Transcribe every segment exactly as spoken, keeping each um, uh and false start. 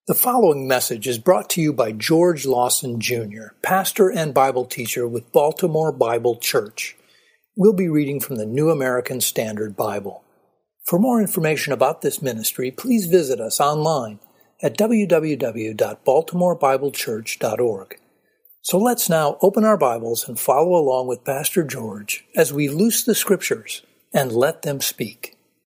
The following message is brought to you by George Lawson, Junior, pastor and Bible teacher with Baltimore Bible Church. We'll be reading from the New American Standard Bible. For more information about this ministry, please visit us online at w w w dot baltimore bible church dot org. So let's now open our Bibles and follow along with Pastor George as we loose the Scriptures and let them speak.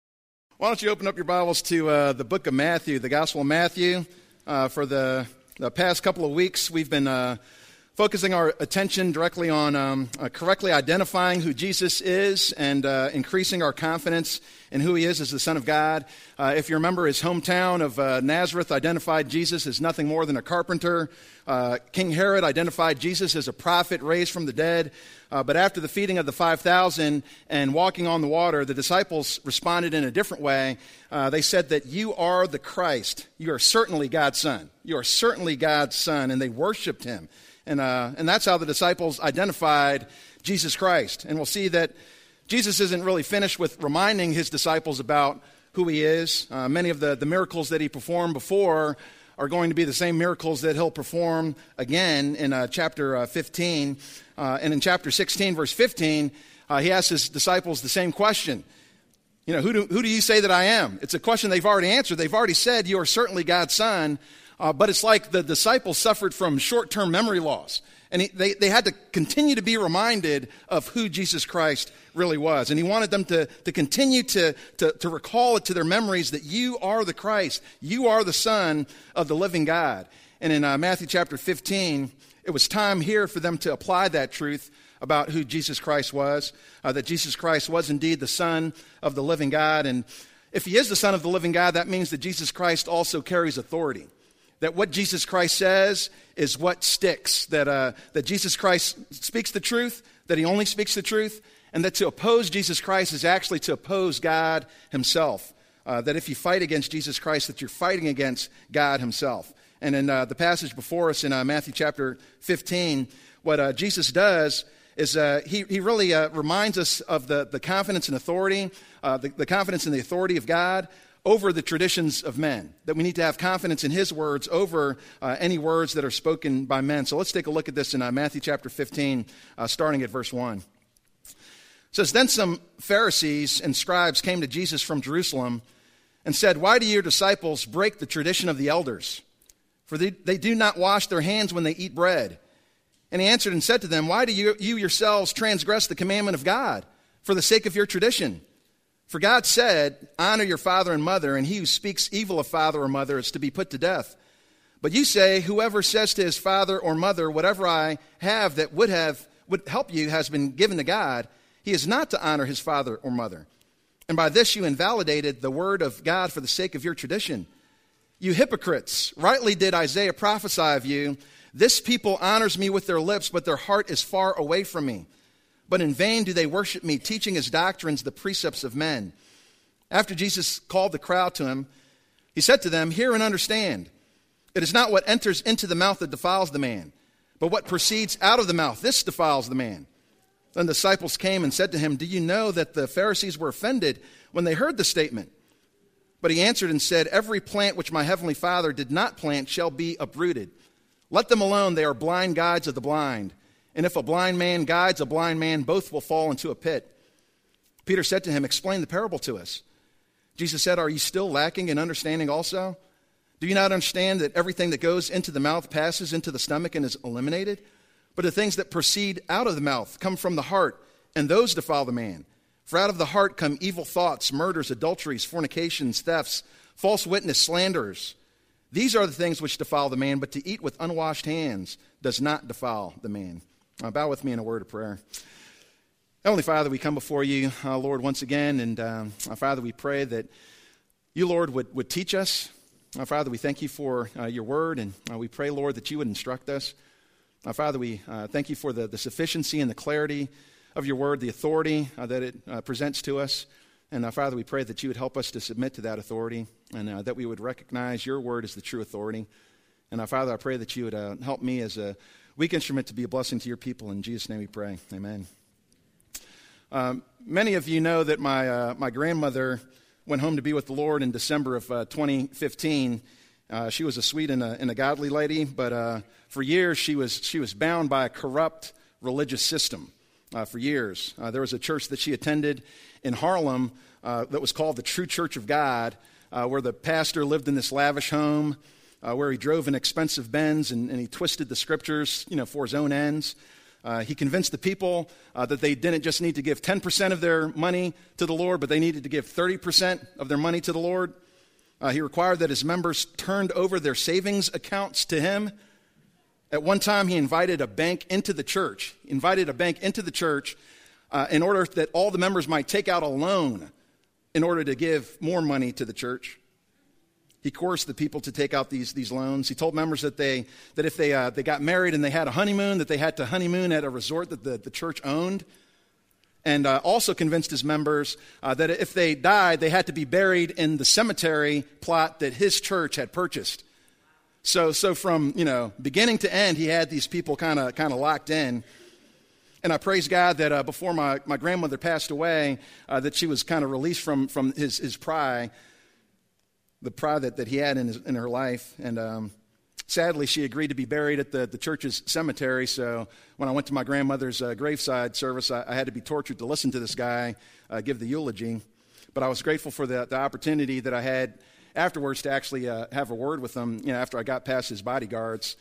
Why don't you open up your Bibles to uh, the book of Matthew, the Gospel of Matthew. Uh, for the, the past couple of weeks, we've been uh, focusing our attention directly on um, uh, correctly identifying who Jesus is and uh, increasing our confidence in who he is as the Son of God. Uh, if you remember, his hometown of uh, Nazareth identified Jesus as nothing more than a carpenter. Uh, King Herod identified Jesus as a prophet raised from the dead. Uh, but after the feeding of the five thousand and walking on the water, the disciples responded in a different way. Uh, they said that you are the Christ. You are certainly God's Son. You are certainly God's Son. And they worshiped him. And, uh, and that's how the disciples identified Jesus Christ. And we'll see that Jesus isn't really finished with reminding his disciples about who he is. Uh, many of the, the miracles that he performed before are going to be the same miracles that he'll perform again in uh, chapter uh, fifteen. Uh, and in chapter sixteen, verse fifteen, uh, he asks his disciples the same question. You know, who do, who do you say that I am? It's a question they've already answered. They've already said, you are certainly God's Son. Uh, but it's like the disciples suffered from short-term memory loss. And he, they, they had to continue to be reminded of who Jesus Christ really was. And he wanted them to, to continue to, to, to recall it to their memories that you are the Christ. You are the Son of the living God. And in uh, Matthew chapter fifteen, it was time here for them to apply that truth about who Jesus Christ was, uh, that Jesus Christ was indeed the Son of the living God. And if he is the Son of the living God, that means that Jesus Christ also carries authority. That what Jesus Christ says is what sticks, that uh, that Jesus Christ speaks the truth, that he only speaks the truth, and that to oppose Jesus Christ is actually to oppose God himself. Uh, that if you fight against Jesus Christ, that you're fighting against God himself. And in uh, the passage before us in uh, Matthew chapter fifteen, what uh, Jesus does is uh, he, he really uh, reminds us of the, the confidence and authority, uh, the, the confidence and the authority of God over the traditions of men, that we need to have confidence in his words over uh, any words that are spoken by men. So let's take a look at this in uh, Matthew chapter fifteen, uh, starting at verse one. It says, Then some Pharisees and scribes came to Jesus from Jerusalem and said, Why do your disciples break the tradition of the elders? For they, they do not wash their hands when they eat bread. And he answered and said to them, Why do you, you yourselves transgress the commandment of God for the sake of your tradition? For God said, honor your father and mother, and he who speaks evil of father or mother is to be put to death. But you say, whoever says to his father or mother, whatever I have that would have would help you has been given to God, he is not to honor his father or mother. And by this you invalidated the word of God for the sake of your tradition. You hypocrites, rightly did Isaiah prophesy of you, this people honors me with their lips, but their heart is far away from me. But in vain do they worship me, teaching as doctrines the precepts of men. After Jesus called the crowd to him, he said to them, Hear and understand. It is not what enters into the mouth that defiles the man, but what proceeds out of the mouth, this defiles the man. Then the disciples came and said to him, Do you know that the Pharisees were offended when they heard the statement? But he answered and said, Every plant which my heavenly Father did not plant shall be uprooted. Let them alone, they are blind guides of the blind. And if a blind man guides a blind man, both will fall into a pit. Peter said to him, Explain the parable to us. Jesus said, Are you still lacking in understanding also? Do you not understand that everything that goes into the mouth passes into the stomach and is eliminated? But the things that proceed out of the mouth come from the heart, and those defile the man. For out of the heart come evil thoughts, murders, adulteries, fornications, thefts, false witness, slanders. These are the things which defile the man, but to eat with unwashed hands does not defile the man. Uh, bow with me in a word of prayer. Heavenly Father, we come before you, uh, Lord, once again, and um, uh, Father, we pray that you, Lord, would, would teach us. Uh, Father, we thank you for uh, your word, and uh, we pray, Lord, that you would instruct us. Uh, Father, we uh, thank you for the, the sufficiency and the clarity of your word, the authority uh, that it uh, presents to us. And uh, Father, we pray that you would help us to submit to that authority, and uh, that we would recognize your word as the true authority. And uh, Father, I pray that you would uh, help me as a weak instrument to be a blessing to your people. In Jesus' name we pray. Amen. Um, many of you know that my uh, my grandmother went home to be with the Lord in December of uh, twenty fifteen. Uh, she was a sweet and a, and a godly lady, but uh, for years she was she was bound by a corrupt religious system. Uh, for years, uh, there was a church that she attended in Harlem uh, that was called the True Church of God, uh, where the pastor lived in this lavish home, uh, where he drove an expensive Benz and, and he twisted the scriptures, you know, for his own ends. Uh, he convinced the people uh, that they didn't just need to give ten percent of their money to the Lord, but they needed to give thirty percent of their money to the Lord. Uh, he required that his members turned over their savings accounts to him. At one time, he invited a bank into the church, he invited a bank into the church uh, in order that all the members might take out a loan in order to give more money to the church. He coerced the people to take out these, these loans. He told members that they that if they uh, they got married and they had a honeymoon, that they had to honeymoon at a resort that the, the church owned. And uh, also convinced his members uh, that if they died, they had to be buried in the cemetery plot that his church had purchased. So so from, you know, beginning to end, he had these people kind of kind of locked in. And I praise God that uh, before my, my grandmother passed away, uh, that she was kind of released from, from his, his pride. The pride that, that he had in, his, in her life. And um, sadly, she agreed to be buried at the, the church's cemetery. So when I went to my grandmother's uh, graveside service, I, I had to be tortured to listen to this guy uh, give the eulogy. But I was grateful for the, the opportunity that I had afterwards to actually uh, have a word with him, you know, after I got past his bodyguards.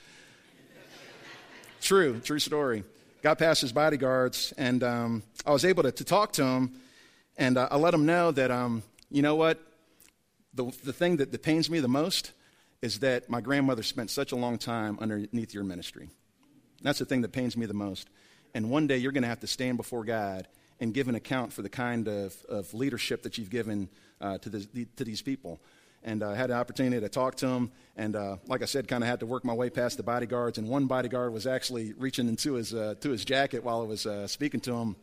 True, true story. Got past his bodyguards, and um, I was able to, to talk to him, and uh, I let him know that, um, you know what, The, the thing that, that pains me the most is that my grandmother spent such a long time underneath your ministry. That's the thing that pains me the most. And one day you're going to have to stand before God and give an account for the kind of, of leadership that you've given uh, to, this, to these people. And I uh, had an opportunity to talk to him. And uh, like I said, kind of had to work my way past the bodyguards. And one bodyguard was actually reaching into his, uh, to his jacket while I was uh, speaking to him.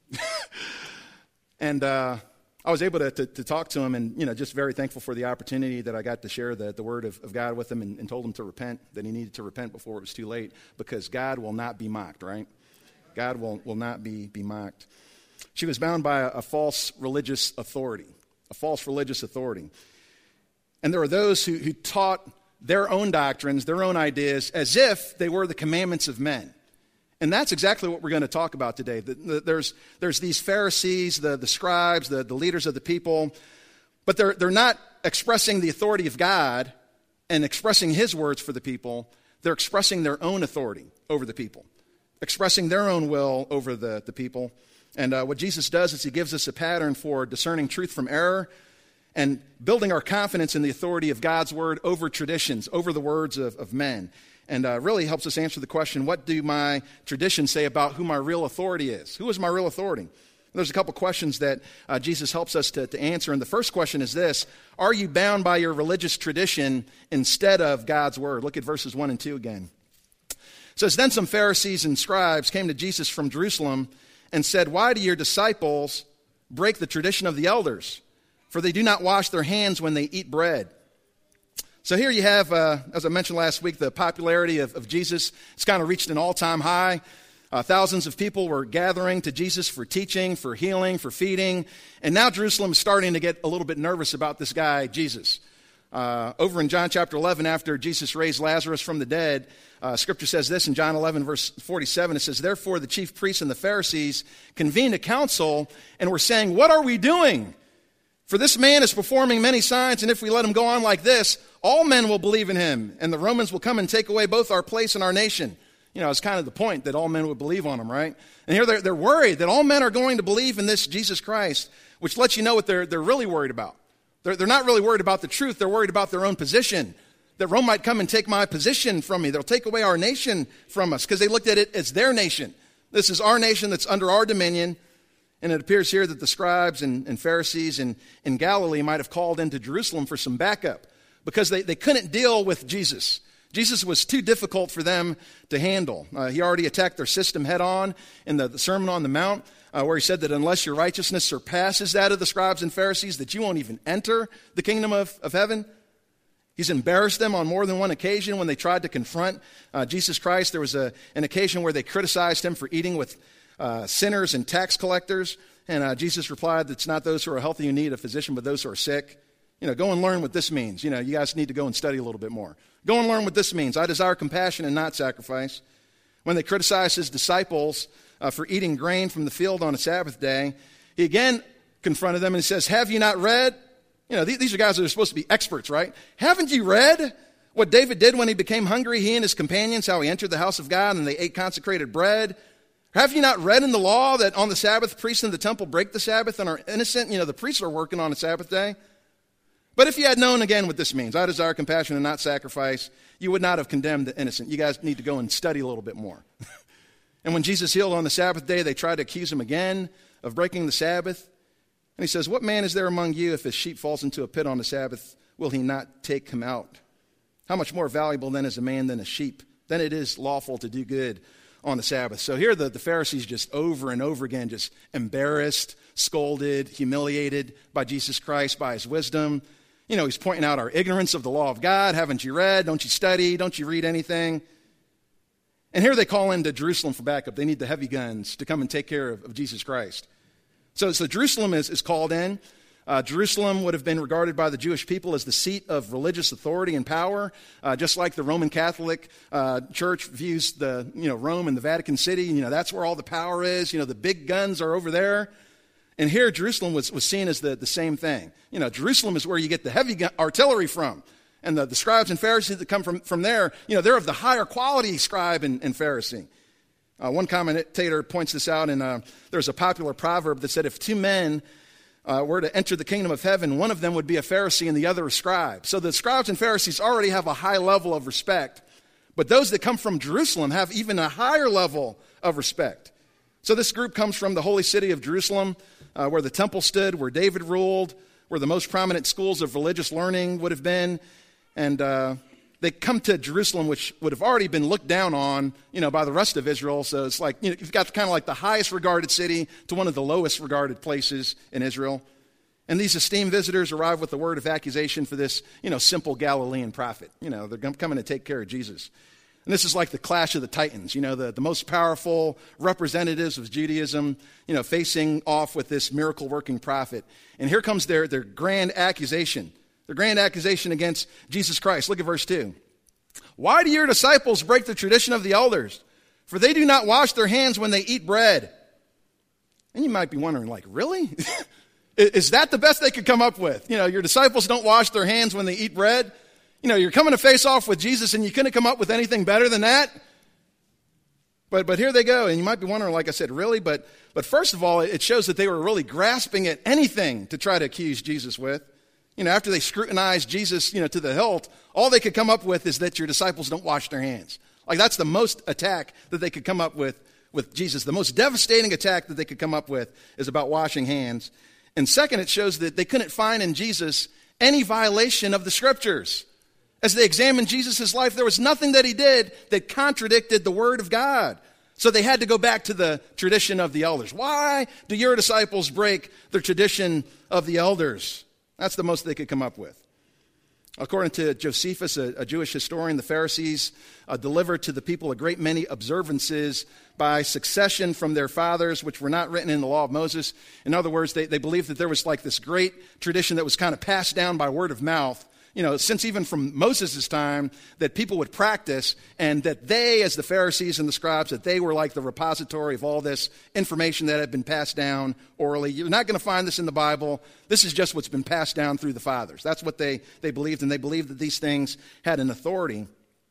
and... Uh, I was able to, to, to talk to him, and, you know, just very thankful for the opportunity that I got to share the, the word of, of God with him, and, and told him to repent, that he needed to repent before it was too late, because God will not be mocked, right? God will, will not be, be mocked. She was bound by a, a false religious authority, a false religious authority. And there are those who, who taught their own doctrines, their own ideas, as if they were the commandments of men. And that's exactly what we're going to talk about today. The, the, there's, there's these Pharisees, the, the scribes, the, the leaders of the people, but they're, they're not expressing the authority of God and expressing his words for the people. They're expressing their own authority over the people, expressing their own will over the, the people. And uh, what Jesus does is he gives us a pattern for discerning truth from error and building our confidence in the authority of God's word over traditions, over the words of, of men. And uh, really helps us answer the question, what do my traditions say about who my real authority is? Who is my real authority? There's a couple questions that uh, Jesus helps us to, to answer. And the first question is this: are you bound by your religious tradition instead of God's word? Look at verses one and two again. It says, then some Pharisees and scribes came to Jesus from Jerusalem and said, why do your disciples break the tradition of the elders? For they do not wash their hands when they eat bread. So here you have, uh, as I mentioned last week, the popularity of, of Jesus. It's kind of reached an all-time high. Uh, thousands of people were gathering to Jesus for teaching, for healing, for feeding. And now Jerusalem is starting to get a little bit nervous about this guy, Jesus. Uh, over in John chapter eleven, after Jesus raised Lazarus from the dead, uh, Scripture says this in John eleven, verse forty-seven. It says, therefore the chief priests and the Pharisees convened a council and were saying, what are we doing? For this man is performing many signs, and if we let him go on like this, all men will believe in him, and the Romans will come and take away both our place and our nation. You know, it's kind of the point that all men would believe on him, right? And here they're, they're worried that all men are going to believe in this Jesus Christ, which lets you know what they're, they're really worried about. They're, they're not really worried about the truth. They're worried about their own position, that Rome might come and take my position from me. They'll take away our nation from us because they looked at it as their nation. This is our nation that's under our dominion. And it appears here that the scribes and, and Pharisees in, in Galilee might have called into Jerusalem for some backup because they, they couldn't deal with Jesus. Jesus was too difficult for them to handle. Uh, he already attacked their system head on in the, the Sermon on the Mount, uh, where he said that unless your righteousness surpasses that of the scribes and Pharisees, that you won't even enter the kingdom of, of heaven. He's embarrassed them on more than one occasion when they tried to confront uh, Jesus Christ. There was a, an occasion where they criticized him for eating with Uh, sinners and tax collectors. And uh, Jesus replied that it's not those who are healthy who need a physician, but those who are sick. You know, go and learn what this means. You know, you guys need to go and study a little bit more. Go and learn what this means. I desire compassion and not sacrifice. When they criticized his disciples uh, for eating grain from the field on a Sabbath day, he again confronted them and he says, have you not read? You know, these are guys that are supposed to be experts, right? Haven't you read what David did when he became hungry, he and his companions, how he entered the house of God and they ate consecrated bread? Have you not read in the law that on the Sabbath, priests in the temple break the Sabbath and are innocent? You know, the priests are working on a Sabbath day. But if you had known again what this means, I desire compassion and not sacrifice, you would not have condemned the innocent. You guys need to go and study a little bit more. And when Jesus healed on the Sabbath day, they tried to accuse him again of breaking the Sabbath. And he says, what man is there among you if his sheep falls into a pit on the Sabbath, will he not take him out? How much more valuable then is a man than a sheep? Then it is lawful to do good on the Sabbath. So here the, the Pharisees just over and over again, just embarrassed, scolded, humiliated by Jesus Christ, by his wisdom. You know, he's pointing out our ignorance of the law of God. Haven't you read? Don't you study? Don't you read anything? And here they call into Jerusalem for backup. They need the heavy guns to come and take care of, of Jesus Christ. So, so Jerusalem is, is called in. Uh, Jerusalem would have been regarded by the Jewish people as the seat of religious authority and power, uh, just like the Roman Catholic uh, Church views the, you know, Rome and the Vatican City. You know, that's where all the power is. You know, the big guns are over there. And here, Jerusalem was, was seen as the, the same thing. You know, Jerusalem is where you get the heavy gun, artillery from. And the, the scribes and Pharisees that come from, from there, you know, they're of the higher quality scribe and, and Pharisee. Uh, one commentator points this out, and uh, there's a popular proverb that said if two men uh, were to enter the kingdom of heaven, one of them would be a Pharisee and the other a scribe. So the scribes and Pharisees already have a high level of respect. But those that come from Jerusalem have even a higher level of respect. So this group comes from the holy city of Jerusalem, Uh, where the temple stood, where David ruled, where the most prominent schools of religious learning would have been. And uh, they come to Jerusalem, which would have already been looked down on, you know, by the rest of Israel. So it's like, you know, you've got kind of like the highest regarded city to one of the lowest regarded places in Israel. And these esteemed visitors arrive with the word of accusation for this, you know, simple Galilean prophet. You know, they're coming to take care of Jesus. And this is like the clash of the titans, you know, the, the most powerful representatives of Judaism, you know, facing off with this miracle-working prophet. And here comes their, their grand accusation, their grand accusation against Jesus Christ. Look at verse two. Why do your disciples break the tradition of the elders? For they do not wash their hands when they eat bread. And you might be wondering, like, really? Is that the best they could come up with? You know, your disciples don't wash their hands when they eat bread? You know, you're coming to face off with Jesus and you couldn't come up with anything better than that? But but here they go. And you might be wondering, like I said, really? But but first of all, it shows that they were really grasping at anything to try to accuse Jesus with. You know, after they scrutinized Jesus, you know, to the hilt, all they could come up with is that your disciples don't wash their hands. Like that's the most attack that they could come up with with Jesus. The most devastating attack that they could come up with is about washing hands. And second, it shows that they couldn't find in Jesus any violation of the scriptures. As they examined Jesus' life, there was nothing that he did that contradicted the word of God. So they had to go back to the tradition of the elders. Why do your disciples break the tradition of the elders? That's the most they could come up with. According to Josephus, a, a Jewish historian, the Pharisees uh, delivered to the people a great many observances by succession from their fathers, which were not written in the law of Moses. In other words, they, they believed that there was like this great tradition that was kind of passed down by word of mouth, you know, since even from Moses' time, that people would practice, and that they, as the Pharisees and the scribes, that they were like the repository of all this information that had been passed down orally. You're not going to find this in the Bible. This is just what's been passed down through the fathers. That's what they, they believed, and they believed that these things had an authority.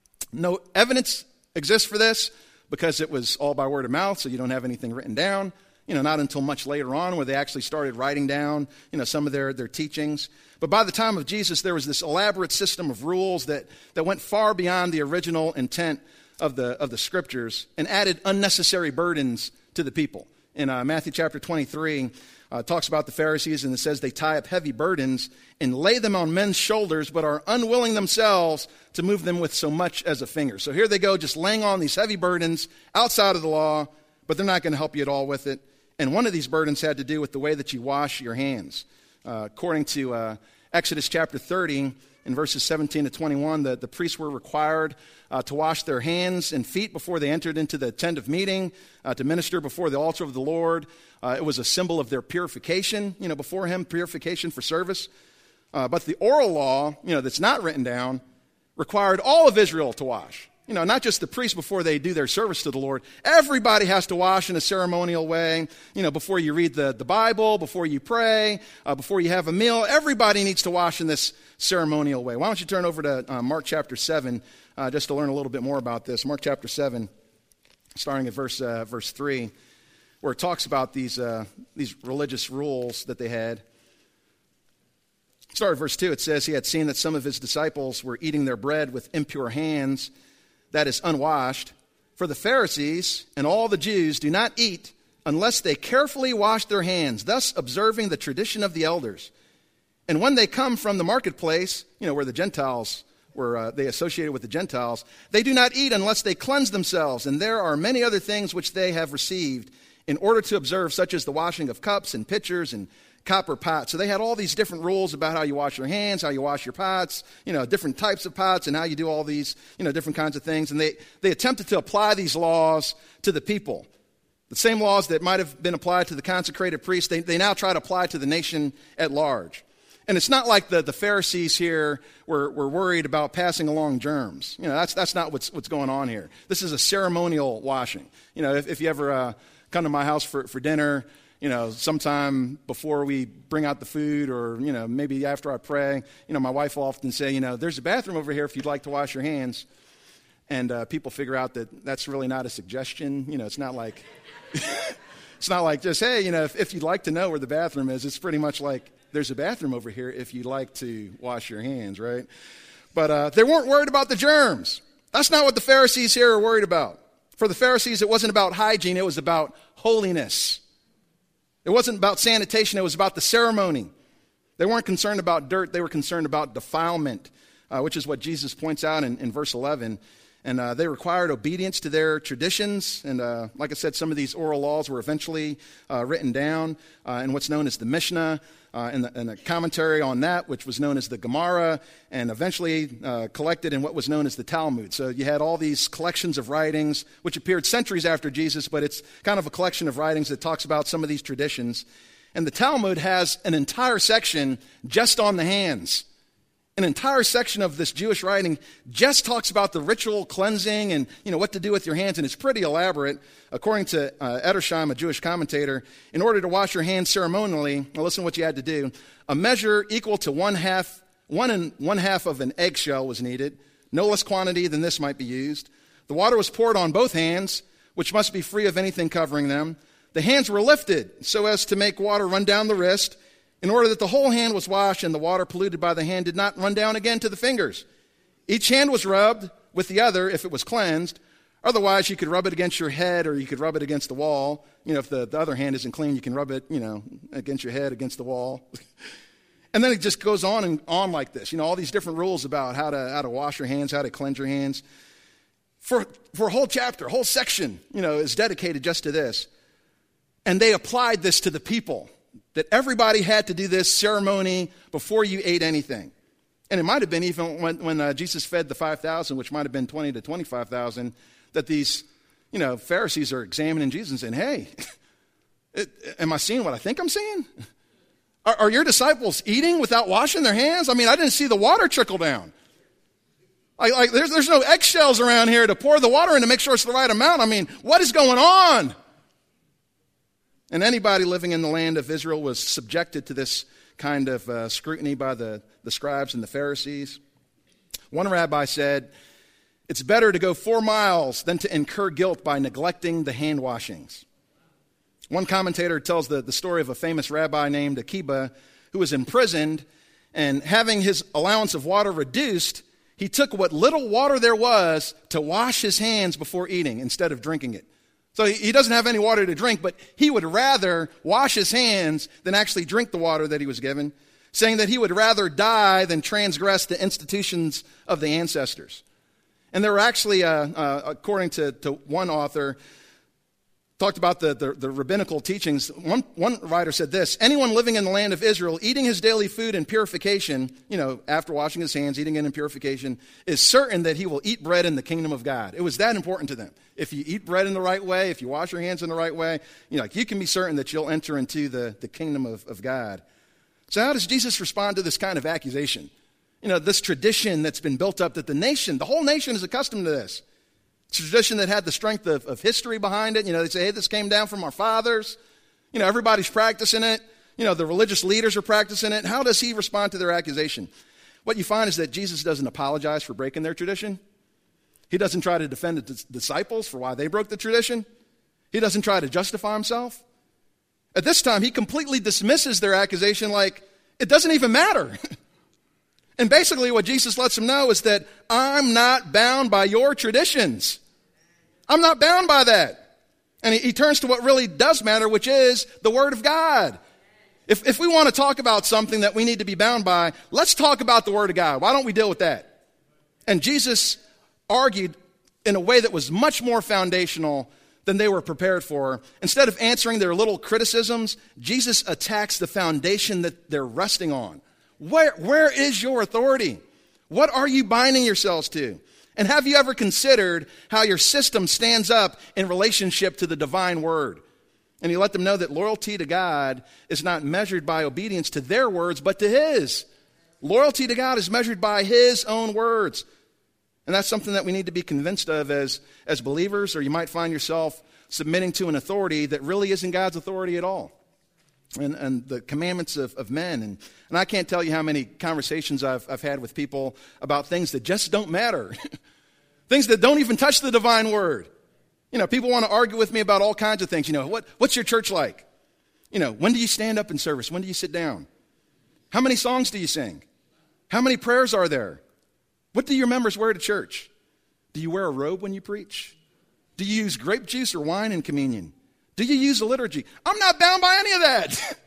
No evidence exists for this because it was all by word of mouth, so you don't have anything written down. You know, not until much later on where they actually started writing down, you know, some of their, their teachings. But by the time of Jesus, there was this elaborate system of rules that, that went far beyond the original intent of the of the scriptures and added unnecessary burdens to the people. In uh, Matthew chapter twenty-three, uh, it talks about the Pharisees, and it says they tie up heavy burdens and lay them on men's shoulders, but are unwilling themselves to move them with so much as a finger. So here they go, just laying on these heavy burdens outside of the law, but they're not going to help you at all with it. And one of these burdens had to do with the way that you wash your hands. Uh, according to uh, Exodus chapter thirty, in verses seventeen to twenty-one, the, the priests were required uh, to wash their hands and feet before they entered into the tent of meeting, uh, to minister before the altar of the Lord. Uh, it was a symbol of their purification, you know, before him, purification for service. Uh, but the oral law, you know, that's not written down, required all of Israel to wash. You know, not just the priests before they do their service to the Lord. Everybody has to wash in a ceremonial way. You know, before you read the, the Bible, before you pray, uh, before you have a meal. Everybody needs to wash in this ceremonial way. Why don't you turn over to uh, Mark chapter seven, uh, just to learn a little bit more about this. Mark chapter seven, starting at verse uh, verse three, where it talks about these uh, these religious rules that they had. Start at verse two. It says, he had seen that some of his disciples were eating their bread with impure hands, that is unwashed. For the Pharisees and all the Jews do not eat unless they carefully wash their hands, thus observing the tradition of the elders. And when they come from the marketplace, you know, where the Gentiles were, uh, they associated with the Gentiles, they do not eat unless they cleanse themselves. And there are many other things which they have received in order to observe, such as the washing of cups and pitchers and copper pots. So they had all these different rules about how you wash your hands, how you wash your pots, you know, different types of pots, and how you do all these, you know, different kinds of things. And they, they attempted to apply these laws to the people. The same laws that might have been applied to the consecrated priests, they, they now try to apply to the nation at large. And it's not like the, the Pharisees here were, were worried about passing along germs. You know, that's that's not what's what's going on here. This is a ceremonial washing. You know, if, if you ever uh, come to my house for, for dinner, you know, sometime before we bring out the food, or, you know, maybe after I pray, you know, my wife will often say, you know, there's a bathroom over here if you'd like to wash your hands. And uh, people figure out that that's really not a suggestion. You know, it's not like, it's not like just, hey, you know, if, if you'd like to know where the bathroom is, it's pretty much like, there's a bathroom over here if you'd like to wash your hands, right? But uh, they weren't worried about the germs. That's not what the Pharisees here are worried about. For the Pharisees, it wasn't about hygiene, it was about holiness. It wasn't about sanitation, it was about the ceremony. They weren't concerned about dirt, they were concerned about defilement, uh, which is what Jesus points out in, in verse eleven. And uh, they required obedience to their traditions. And uh, like I said, some of these oral laws were eventually uh, written down uh, in what's known as the Mishnah, uh, and, the, and a commentary on that, which was known as the Gemara, and eventually uh, collected in what was known as the Talmud. So you had all these collections of writings, which appeared centuries after Jesus, but it's kind of a collection of writings that talks about some of these traditions. And the Talmud has an entire section just on the hands. An entire section of this Jewish writing just talks about the ritual cleansing and, you know, what to do with your hands, and it's pretty elaborate. According to uh, Edersheim, a Jewish commentator, in order to wash your hands ceremonially, well, listen to what you had to do. A measure equal to one half, one and one half of an eggshell was needed. No less quantity than this might be used. The water was poured on both hands, which must be free of anything covering them. The hands were lifted so as to make water run down the wrist, in order that the whole hand was washed and the water polluted by the hand did not run down again to the fingers. Each hand was rubbed with the other if it was cleansed. Otherwise, you could rub it against your head, or you could rub it against the wall. You know, if the, the other hand isn't clean, you can rub it, you know, against your head, against the wall. And then it just goes on and on like this. You know, all these different rules about how to how to wash your hands, how to cleanse your hands. For, for a whole chapter, a whole section, you know, is dedicated just to this. And they applied this to the people, that everybody had to do this ceremony before you ate anything. And it might have been even when, when uh, Jesus fed the five thousand, which might have been twenty to twenty-five thousand, that these, you know, Pharisees are examining Jesus and saying, hey, it, am I seeing what I think I'm seeing? Are, are your disciples eating without washing their hands? I mean, I didn't see the water trickle down. Like, like there's, there's no eggshells around here to pour the water in to make sure it's the right amount. I mean, what is going on? And anybody living in the land of Israel was subjected to this kind of uh, scrutiny by the, the scribes and the Pharisees. One rabbi said, it's better to go four miles than to incur guilt by neglecting the hand washings. One commentator tells the, the story of a famous rabbi named Akiba who was imprisoned, and having his allowance of water reduced, he took what little water there was to wash his hands before eating instead of drinking it. So he doesn't have any water to drink, but he would rather wash his hands than actually drink the water that he was given, saying that he would rather die than transgress the institutions of the ancestors. And there were actually, uh, uh, according to, to one author, talked about the, the, the rabbinical teachings. One, one writer said this: anyone living in the land of Israel, eating his daily food in purification, you know, after washing his hands, eating it in purification, is certain that he will eat bread in the kingdom of God. It was that important to them. If you eat bread in the right way, if you wash your hands in the right way, you know, you can be certain that you'll enter into the, the kingdom of, of God. So how does Jesus respond to this kind of accusation? You know, this tradition that's been built up that the nation, the whole nation is accustomed to this. It's a tradition that had the strength of, of history behind it. You know, they say, hey, this came down from our fathers. You know, everybody's practicing it. You know, the religious leaders are practicing it. How does he respond to their accusation? What you find is that Jesus doesn't apologize for breaking their tradition. He doesn't try to defend the disciples for why they broke the tradition. He doesn't try to justify himself. At this time, he completely dismisses their accusation like it doesn't even matter. And basically what Jesus lets them know is that I'm not bound by your traditions. I'm not bound by that. And he, he turns to what really does matter, which is the Word of God. If, if we want to talk about something that we need to be bound by, let's talk about the Word of God. Why don't we deal with that? And Jesus argued in a way that was much more foundational than they were prepared for. Instead of answering their little criticisms, Jesus attacks the foundation that they're resting on. Where, where is your authority? What are you binding yourselves to? And have you ever considered how your system stands up in relationship to the divine word? And he let them know that loyalty to God is not measured by obedience to their words, but to his. Loyalty to God is measured by his own words. And that's something that we need to be convinced of as, as believers, or you might find yourself submitting to an authority that really isn't God's authority at all. And, and the commandments of, of men. And, and I can't tell you how many conversations I've, I've had with people about things that just don't matter. Things that don't even touch the divine word. You know, people want to argue with me about all kinds of things. You know, what, what's your church like? You know, when do you stand up in service? When do you sit down? How many songs do you sing? How many prayers are there? What do your members wear to church? Do you wear a robe when you preach? Do you use grape juice or wine in communion? Do you use the liturgy? I'm not bound by any of that.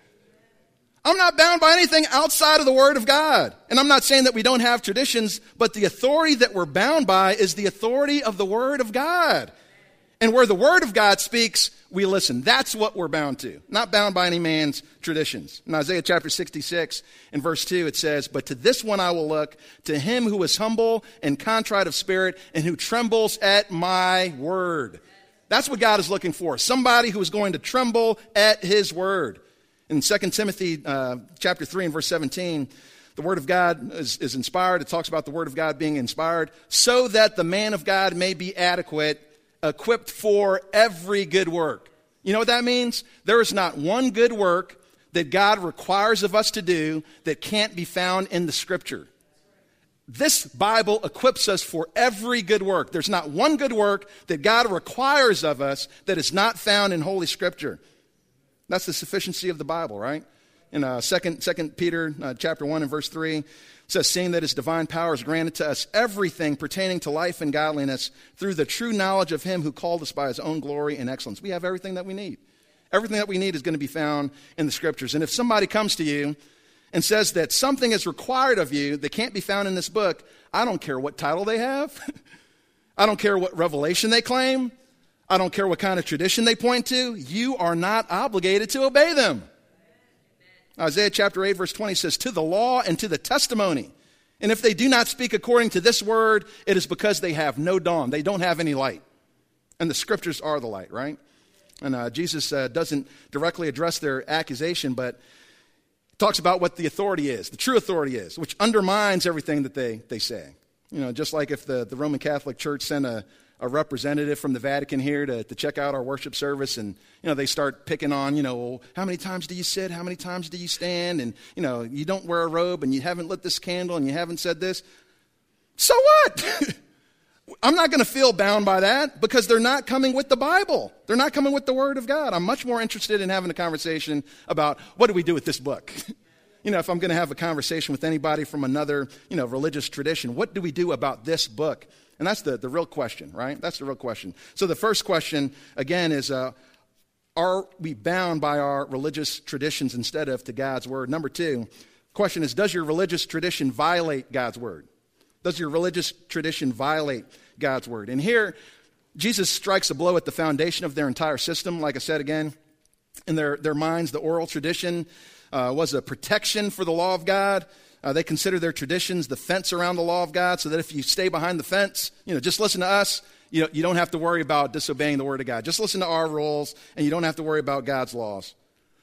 I'm not bound by anything outside of the Word of God. And I'm not saying that we don't have traditions, but the authority that we're bound by is the authority of the Word of God. And where the Word of God speaks, we listen. That's what we're bound to. Not bound by any man's traditions. In Isaiah chapter sixty-six, in verse two, it says, "But to this one I will look, to him who is humble and contrite of spirit, and who trembles at my word." That's what God is looking for. Somebody who is going to tremble at his word. In Second Timothy uh, chapter three and verse seventeen, the word of God is, is inspired. It talks about the word of God being inspired so that the man of God may be adequate, equipped for every good work. You know what that means? There is not one good work that God requires of us to do that can't be found in the Scripture. This Bible equips us for every good work. There's not one good work that God requires of us that is not found in Holy Scripture. That's the sufficiency of the Bible, right? In uh, Second Peter uh, chapter one and verse three, it says, "Seeing that his divine power has granted to us everything pertaining to life and godliness through the true knowledge of him who called us by his own glory and excellence." We have everything that we need. Everything that we need is going to be found in the Scriptures. And if somebody comes to you and says that something is required of you that can't be found in this book, I don't care what title they have. I don't care what revelation they claim. I don't care what kind of tradition they point to. You are not obligated to obey them. Isaiah chapter eight verse twenty says, "To the law and to the testimony. And if they do not speak according to this word, it is because they have no dawn." They don't have any light. And the Scriptures are the light, right? And uh, Jesus uh, doesn't directly address their accusation, but talks about what the authority is, the true authority is, which undermines everything that they, they say. You know, just like if the, the Roman Catholic Church sent a, a representative from the Vatican here to, to check out our worship service, and, you know, they start picking on, you know, well, how many times do you sit? How many times do you stand? And, you know, you don't wear a robe, and you haven't lit this candle, and you haven't said this. So what? I'm not going to feel bound by that because they're not coming with the Bible. They're not coming with the Word of God. I'm much more interested in having a conversation about what do we do with this book. You know, if I'm going to have a conversation with anybody from another, you know, religious tradition, what do we do about this book? And that's the, the real question, right? That's the real question. So the first question, again, is uh, are we bound by our religious traditions instead of to God's Word? Number two, question is, does your religious tradition violate God's Word? Does your religious tradition violate God's Word? And here, Jesus strikes a blow at the foundation of their entire system. Like I said again, in their, their minds, the oral tradition uh, was a protection for the law of God. Uh, they consider their traditions the fence around the law of God, so that if you stay behind the fence, you know, just listen to us, you know, you don't have to worry about disobeying the Word of God. Just listen to our rules, and you don't have to worry about God's laws.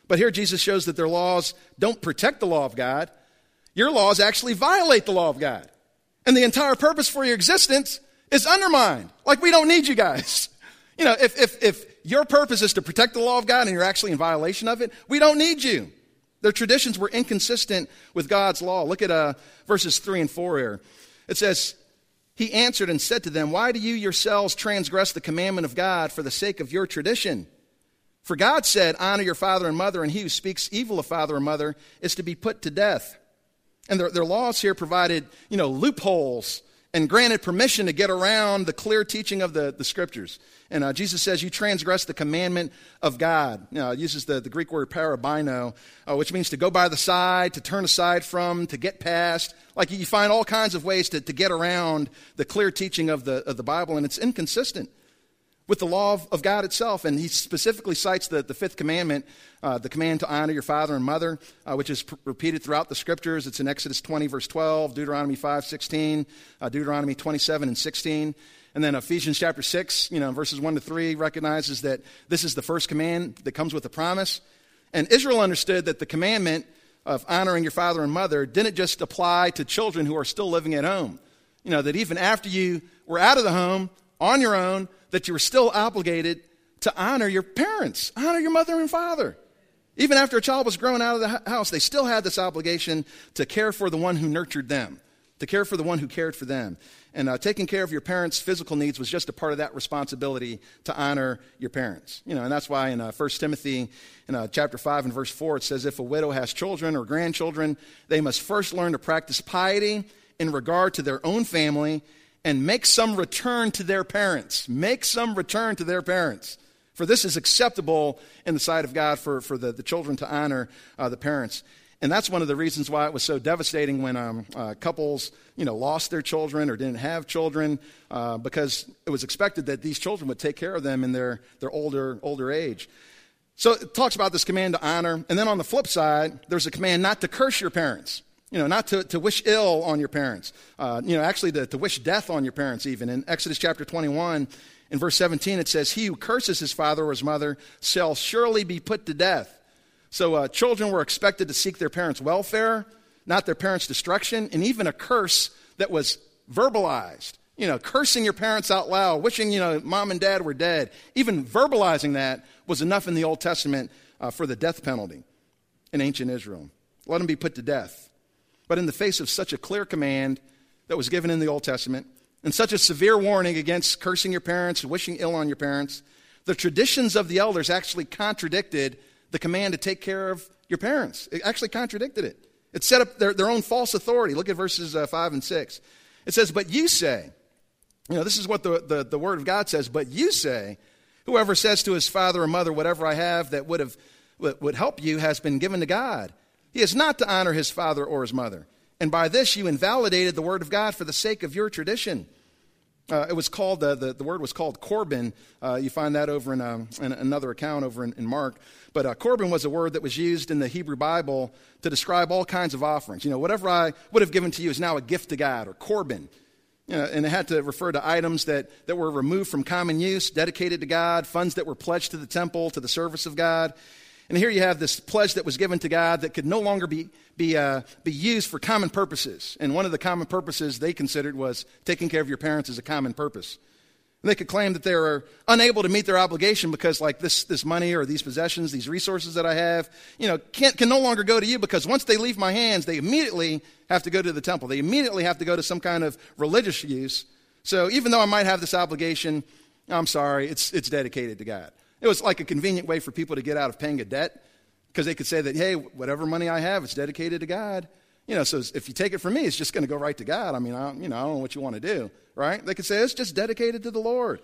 But here Jesus shows that their laws don't protect the law of God. Your laws actually violate the law of God. And the entire purpose for your existence is undermined. Like, we don't need you guys. You know, if, if, if your purpose is to protect the law of God and you're actually in violation of it, we don't need you. Their traditions were inconsistent with God's law. Look at uh, verses three and four here. It says, he answered and said to them, why do you yourselves transgress the commandment of God for the sake of your tradition? For God said, honor your father and mother, and he who speaks evil of father or mother is to be put to death. And their, their laws here provided, you know, loopholes and granted permission to get around the clear teaching of the, the scriptures. And uh, Jesus says, you transgress the commandment of God. You know, it uses the, the Greek word parabino, uh, which means to go by the side, to turn aside from, to get past. Like, you find all kinds of ways to, to get around the clear teaching of the, of the Bible, and it's inconsistent with the law of, of God itself. And he specifically cites the, the fifth commandment, uh, the command to honor your father and mother, uh, which is pr- repeated throughout the scriptures. It's in Exodus twenty, verse twelve, Deuteronomy five, sixteen, uh, Deuteronomy twenty-seven and sixteen. And then Ephesians chapter six, you know, verses one to three recognizes that this is the first command that comes with a promise. And Israel understood that the commandment of honoring your father and mother didn't just apply to children who are still living at home. You know, that even after you were out of the home, on your own, that you were still obligated to honor your parents, honor your mother and father. Even after a child was grown out of the house, they still had this obligation to care for the one who nurtured them, to care for the one who cared for them. And uh, taking care of your parents' physical needs was just a part of that responsibility to honor your parents. You know, and that's why in uh, First Timothy, in uh, chapter five and verse four, it says, if a widow has children or grandchildren, they must first learn to practice piety in regard to their own family and make some return to their parents. Make some return to their parents. For this is acceptable in the sight of God for, for the, the children to honor uh, the parents. And that's one of the reasons why it was so devastating when um, uh, couples, you know, lost their children or didn't have children, uh, because it was expected that these children would take care of them in their, their older, older age. So it talks about this command to honor. And then on the flip side, there's a command not to curse your parents. You know, not to, to wish ill on your parents. Uh, you know, actually to, to wish death on your parents even. In Exodus chapter twenty-one, in verse seventeen, it says, he who curses his father or his mother shall surely be put to death. So uh, children were expected to seek their parents' welfare, not their parents' destruction, and even a curse that was verbalized. You know, cursing your parents out loud, wishing, you know, mom and dad were dead. Even verbalizing that was enough in the Old Testament uh, for the death penalty in ancient Israel. Let them be put to death. But in the face of such a clear command that was given in the Old Testament, and such a severe warning against cursing your parents and wishing ill on your parents, the traditions of the elders actually contradicted the command to take care of your parents. It actually contradicted it. It set up their, their own false authority. Look at verses uh, five and six. It says, but you say, you know, this is what the, the, the word of God says, but you say, whoever says to his father or mother, whatever I have that would have would help you has been given to God. He is not to honor his father or his mother. And by this you invalidated the word of God for the sake of your tradition. Uh, it was called, uh, the, the word was called Corban. Uh, you find that over in, um, in another account over in, in Mark. But uh, Corban was a word that was used in the Hebrew Bible to describe all kinds of offerings. You know, whatever I would have given to you is now a gift to God, or Corban. You know, and it had to refer to items that, that were removed from common use, dedicated to God, funds that were pledged to the temple, to the service of God. And here you have this pledge that was given to God that could no longer be be uh, be used for common purposes. And one of the common purposes they considered was taking care of your parents as a common purpose. And they could claim that they were unable to meet their obligation because, like, this this money or these possessions, these resources that I have, you know, can't can no longer go to you, because once they leave my hands, they immediately have to go to the temple. They immediately have to go to some kind of religious use. So even though I might have this obligation, I'm sorry, it's it's dedicated to God. It was like a convenient way for people to get out of paying a debt, because they could say that, hey, whatever money I have, it's dedicated to God. You know, so if you take it from me, it's just going to go right to God. I mean, I, you know, I don't know what you want to do, right? They could say it's just dedicated to the Lord.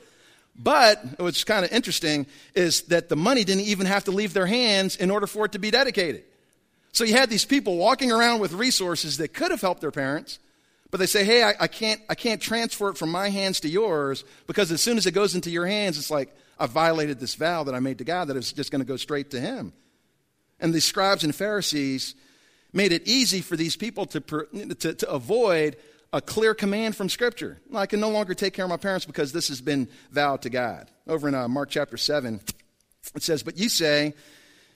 But what's kind of interesting is that the money didn't even have to leave their hands in order for it to be dedicated. So you had these people walking around with resources that could have helped their parents, but they say, hey, I, I can't, I can't transfer it from my hands to yours, because as soon as it goes into your hands, it's like, I violated this vow that I made to God that it was just going to go straight to him. And the scribes and Pharisees made it easy for these people to, to, to avoid a clear command from Scripture. I can no longer take care of my parents because this has been vowed to God. Over in uh, Mark chapter seven, it says, but you say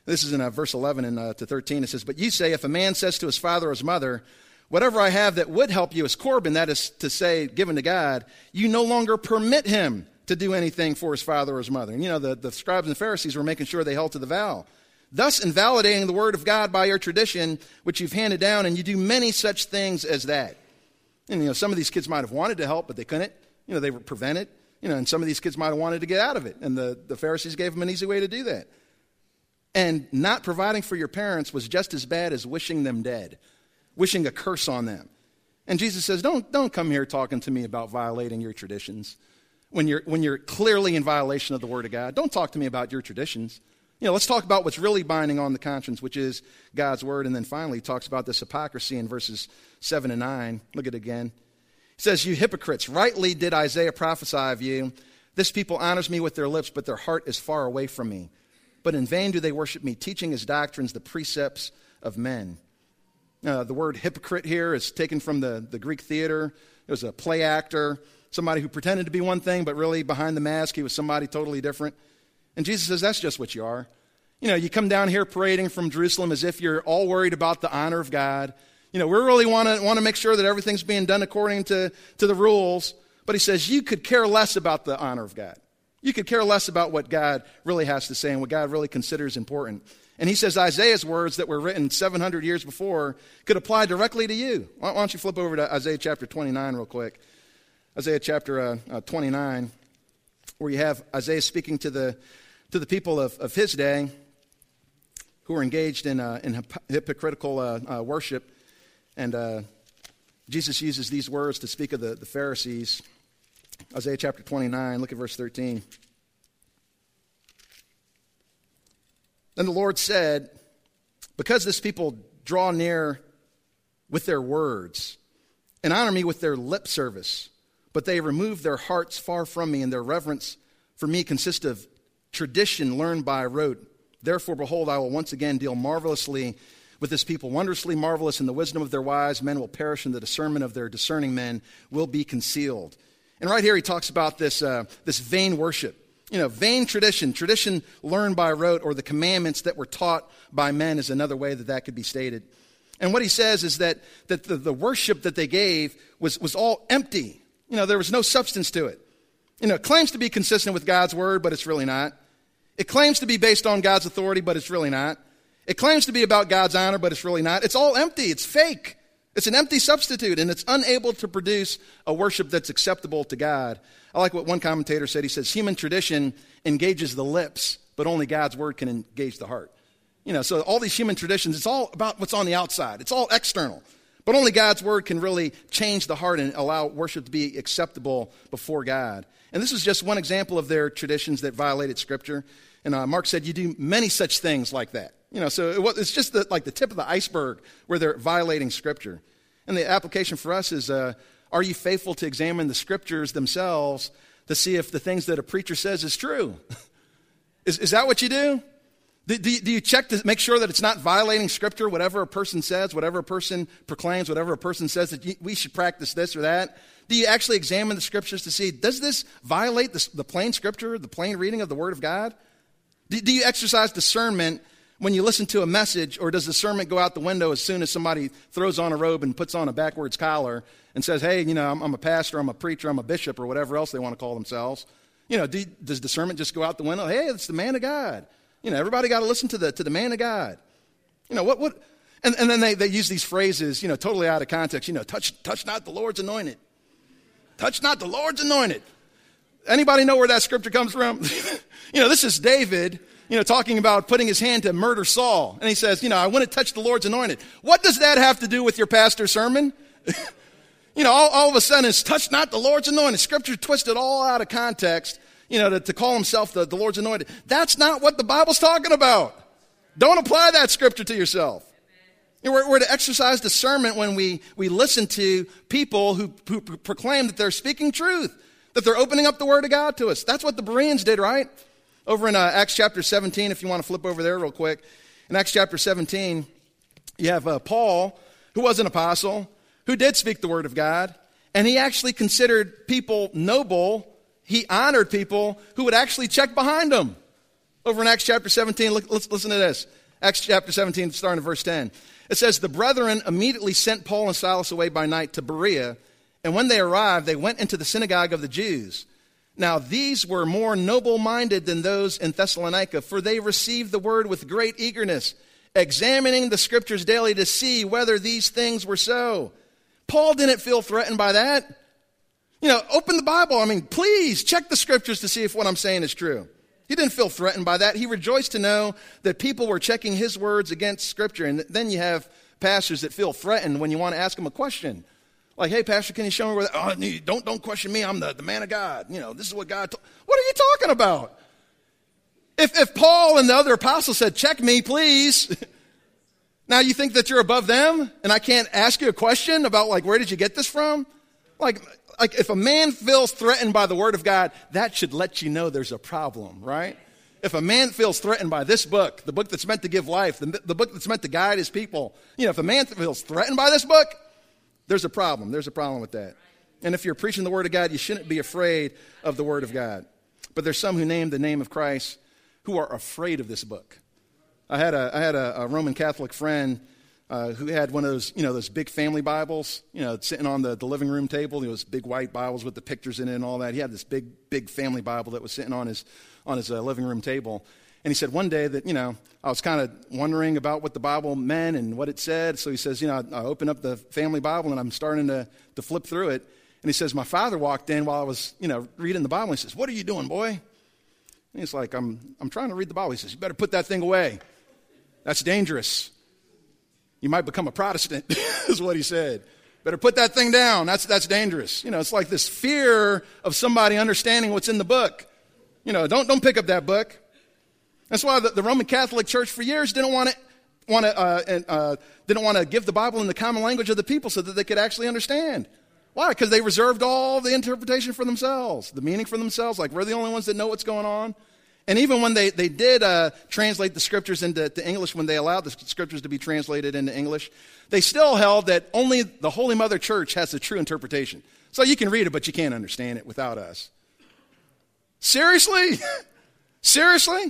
This is in uh, verse eleven and uh, to thirteen. It says, "But you say, if a man says to his father or his mother, whatever I have that would help you is Corban, that is to say, given to God, you no longer permit him to do anything for his father or his mother." And you know, the, the scribes and Pharisees were making sure they held to the vow, thus invalidating the word of God by your tradition, which you've handed down, and you do many such things as that. And you know, some of these kids might have wanted to help, but they couldn't. You know, they were prevented. You know, and some of these kids might have wanted to get out of it, and the, the Pharisees gave them an easy way to do that. And not providing for your parents was just as bad as wishing them dead, wishing a curse on them. And Jesus says, don't, don't come here talking to me about violating your traditions when you're, when you're clearly in violation of the Word of God. Don't talk to me about your traditions. You know, let's talk about what's really binding on the conscience, which is God's Word. And then finally, he talks about this hypocrisy in verses seven and nine. Look at it again. He says, "You hypocrites, rightly did Isaiah prophesy of you. This people honors me with their lips, but their heart is far away from me. But in vain do they worship me, teaching as doctrines the precepts of men." Uh, the word hypocrite here is taken from the, the Greek theater. It was a play actor, somebody who pretended to be one thing, but really behind the mask, he was somebody totally different. And Jesus says, that's just what you are. You know, you come down here parading from Jerusalem as if you're all worried about the honor of God. You know, we really want to want to make sure that everything's being done according to, to the rules. But he says, you could care less about the honor of God. You could care less about what God really has to say and what God really considers important. And he says Isaiah's words that were written seven hundred years before could apply directly to you. Why don't you flip over to Isaiah chapter twenty-nine real quick. Isaiah chapter uh, uh, twenty-nine, where you have Isaiah speaking to the to the people of, of his day who are engaged in, uh, in hip- hypocritical uh, uh, worship. And uh, Jesus uses these words to speak of the, the Pharisees. Isaiah chapter twenty-nine, look at verse thirteen. "Then the Lord said, because this people draw near with their words and honor me with their lip service, but they remove their hearts far from me, and their reverence for me consists of tradition learned by rote. Therefore, behold, I will once again deal marvelously with this people, wondrously marvelous in the wisdom of their wise men will perish, and the discernment of their discerning men will be concealed." And right here he talks about this, uh, this vain worship. You know, vain tradition, tradition learned by rote, or the commandments that were taught by men is another way that that could be stated. And what he says is that, that the, the worship that they gave was, was all empty. You know, there was no substance to it. You know, it claims to be consistent with God's word, but it's really not. It claims to be based on God's authority, but it's really not. It claims to be about God's honor, but it's really not. It's all empty. It's fake. It's an empty substitute, and it's unable to produce a worship that's acceptable to God. I like what one commentator said. He says, human tradition engages the lips, but only God's word can engage the heart. You know, so all these human traditions, it's all about what's on the outside. It's all external. But only God's word can really change the heart and allow worship to be acceptable before God. And this is just one example of their traditions that violated Scripture. And uh, Mark said, you do many such things like that. You know, so it was, it's just the, like the tip of the iceberg where they're violating Scripture. And the application for us is, uh, are you faithful to examine the Scriptures themselves to see if the things that a preacher says is true? is, is that what you do? Do, do, you, do you check to make sure that it's not violating Scripture, whatever a person says, whatever a person proclaims, whatever a person says that you, we should practice this or that? Do you actually examine the Scriptures to see, does this violate the, the plain Scripture, the plain reading of the Word of God? Do, do you exercise discernment when you listen to a message, or does discernment go out the window as soon as somebody throws on a robe and puts on a backwards collar and says, hey, you know, I'm, I'm a pastor, I'm a preacher, I'm a bishop, or whatever else they want to call themselves? You know, do, does discernment just go out the window? Hey, it's the man of God. You know, everybody got to listen to the to the man of God. You know, what, what, and, and then they, they use these phrases, you know, totally out of context. You know, touch, touch not the Lord's anointed. Touch not the Lord's anointed. Anybody know where that scripture comes from? You know, this is David, you know, talking about putting his hand to murder Saul. And he says, you know, I want to touch the Lord's anointed. What does that have to do with your pastor's sermon? You know, all, all of a sudden it's touch not the Lord's anointed. Scripture twisted all out of context, you know, to, to call himself the, the Lord's anointed. That's not what the Bible's talking about. Don't apply that scripture to yourself. You know, we're, we're to exercise discernment when we, we listen to people who, who proclaim that they're speaking truth, that they're opening up the Word of God to us. That's what the Bereans did, right? Over in uh, Acts chapter seventeen, if you want to flip over there real quick. In Acts chapter seventeen, you have uh, Paul, who was an apostle, who did speak the Word of God, and he actually considered people noble. He honored people who would actually check behind him. Over in Acts chapter seventeen, look, let's listen to this. Acts chapter seventeen, starting at verse ten. It says, the brethren immediately sent Paul and Silas away by night to Berea, and when they arrived, they went into the synagogue of the Jews. Now these were more noble-minded than those in Thessalonica, for they received the word with great eagerness, examining the scriptures daily to see whether these things were so. Paul didn't feel threatened by that. You know, open the Bible. I mean, please check the scriptures to see if what I'm saying is true. He didn't feel threatened by that. He rejoiced to know that people were checking his words against Scripture. And then you have pastors that feel threatened when you want to ask them a question. Like, hey, pastor, can you show me where that, oh, don't, don't question me. I'm the, the man of God. You know, this is what God told. What are you talking about? If, if Paul and the other apostles said, check me, please. Now you think that you're above them and I can't ask you a question about, like, where did you get this from? Like, Like if a man feels threatened by the word of God, that should let you know there's a problem, right? If a man feels threatened by this book, the book that's meant to give life, the, the book that's meant to guide his people, you know, if a man feels threatened by this book, there's a problem. There's a problem with that. And if you're preaching the word of God, you shouldn't be afraid of the word of God. But there's some who name the name of Christ who are afraid of this book. I had a, I had a, a Roman Catholic friend Uh, who had one of those, you know, those big family Bibles, you know, sitting on the, the living room table. Those big white Bibles with the pictures in it and all that. He had this big, big family Bible that was sitting on his on his uh, living room table. And he said one day that, you know, I was kind of wondering about what the Bible meant and what it said. So he says, you know, I, I open up the family Bible and I'm starting to, to flip through it. And he says, my father walked in while I was, you know, reading the Bible. He says, what are you doing, boy? And he's like, I'm I'm trying to read the Bible. He says, you better put that thing away. That's dangerous. You might become a Protestant, is what he said. Better put that thing down. That's that's dangerous. You know, it's like this fear of somebody understanding what's in the book. You know, don't don't pick up that book. That's why the, the Roman Catholic Church for years didn't want to want to uh, uh, didn't want to give the Bible in the common language of the people so that they could actually understand. Why? Because they reserved all the interpretation for themselves, the meaning for themselves. Like we're the only ones that know what's going on. And even when they, they did uh, translate the scriptures into to English, when they allowed the scriptures to be translated into English, they still held that only the Holy Mother Church has the true interpretation. So you can read it, but you can't understand it without us. Seriously? Seriously?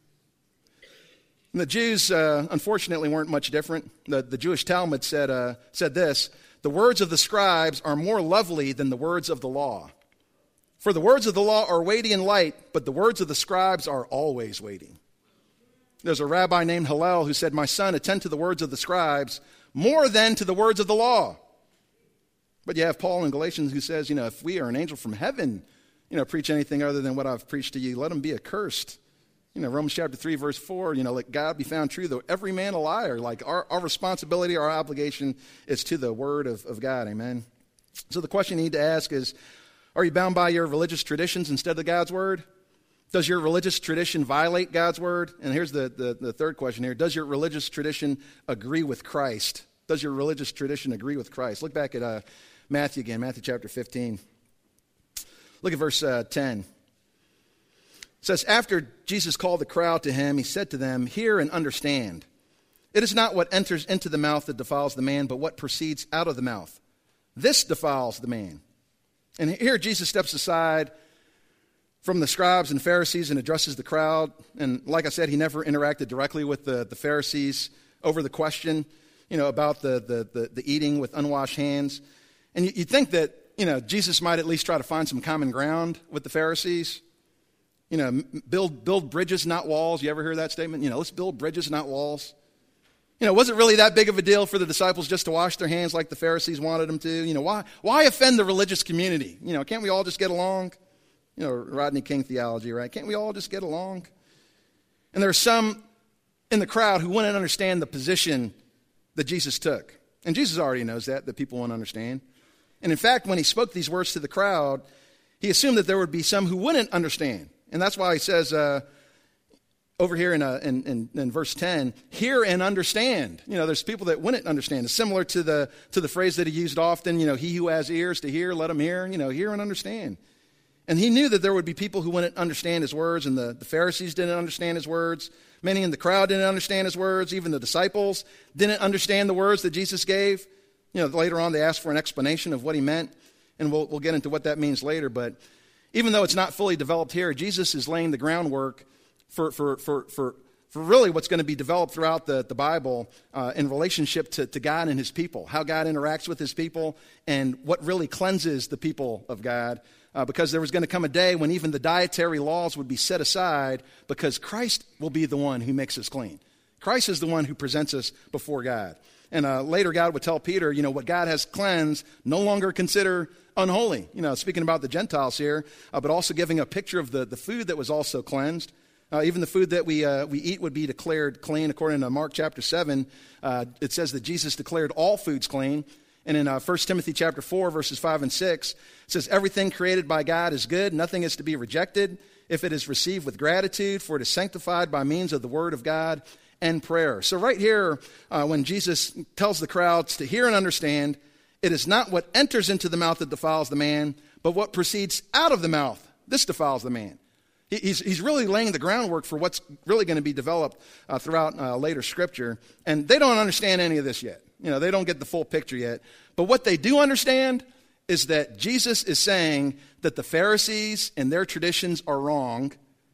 And the Jews, uh, unfortunately, weren't much different. The, the Jewish Talmud said, uh, said this, the words of the scribes are more lovely than the words of the law. For the words of the law are weighty and light, but the words of the scribes are always weighty. There's a rabbi named Hillel who said, my son, attend to the words of the scribes more than to the words of the law. But you have Paul in Galatians who says, you know, if we are an angel from heaven, you know, preach anything other than what I've preached to you, let him be accursed. You know, Romans chapter three, verse four, you know, let God be found true, though every man a liar. Like our, our responsibility, our obligation is to the word of, of God, amen? So the question you need to ask is, are you bound by your religious traditions instead of God's word? Does your religious tradition violate God's word? And here's the, the, the third question here. Does your religious tradition agree with Christ? Does your religious tradition agree with Christ? Look back at uh, Matthew again, Matthew chapter fifteen. Look at verse uh, ten. It says, after Jesus called the crowd to him, he said to them, hear and understand. It is not what enters into the mouth that defiles the man, but what proceeds out of the mouth. This defiles the man. And here Jesus steps aside from the scribes and Pharisees and addresses the crowd. And like I said, he never interacted directly with the, the Pharisees over the question, you know, about the, the, the, the eating with unwashed hands. And you, you'd think that, you know, Jesus might at least try to find some common ground with the Pharisees. You know, build build bridges, not walls. You ever hear that statement? You know, let's build bridges, not walls. You know, was it really that big of a deal for the disciples just to wash their hands like the Pharisees wanted them to? You know, why why offend the religious community? You know, can't we all just get along? You know, Rodney King theology, right? Can't we all just get along? And there are some in the crowd who wouldn't understand the position that Jesus took. And Jesus already knows that, that people won't understand. And in fact, when he spoke these words to the crowd, he assumed that there would be some who wouldn't understand. And that's why he says, uh, over here in, uh, in, in, in verse ten, hear and understand. You know, there's people that wouldn't understand. It's similar to the to the phrase that he used often, you know, he who has ears to hear, let him hear, you know, hear and understand. And he knew that there would be people who wouldn't understand his words, and the, the Pharisees didn't understand his words. Many in the crowd didn't understand his words. Even the disciples didn't understand the words that Jesus gave. You know, later on they asked for an explanation of what he meant, and we'll, we'll get into what that means later. But even though it's not fully developed here, Jesus is laying the groundwork for for for for, for really what's going to be developed throughout the, the Bible uh, in relationship to, to God and his people, how God interacts with his people, and what really cleanses the people of God. Uh, because there was going to come a day when even the dietary laws would be set aside because Christ will be the one who makes us clean. Christ is the one who presents us before God. And uh, later God would tell Peter, you know, what God has cleansed, no longer consider unholy. You know, speaking about the Gentiles here, uh, but also giving a picture of the, the food that was also cleansed. Uh, even the food that we uh, we eat would be declared clean. According to Mark chapter seven, uh, it says that Jesus declared all foods clean. And in uh, First Timothy chapter four, verses five and six, it says, everything created by God is good. Nothing is to be rejected if it is received with gratitude, for it is sanctified by means of the word of God and prayer. So right here, uh, when Jesus tells the crowds to hear and understand, it is not what enters into the mouth that defiles the man, but what proceeds out of the mouth. This defiles the man. He, he's, he's really laying the groundwork for what's really going to be developed uh, throughout uh, later scripture. And they don't understand any of this yet. You know, they don't get the full picture yet. But what they do understand is that Jesus is saying that the Pharisees and their traditions are wrong,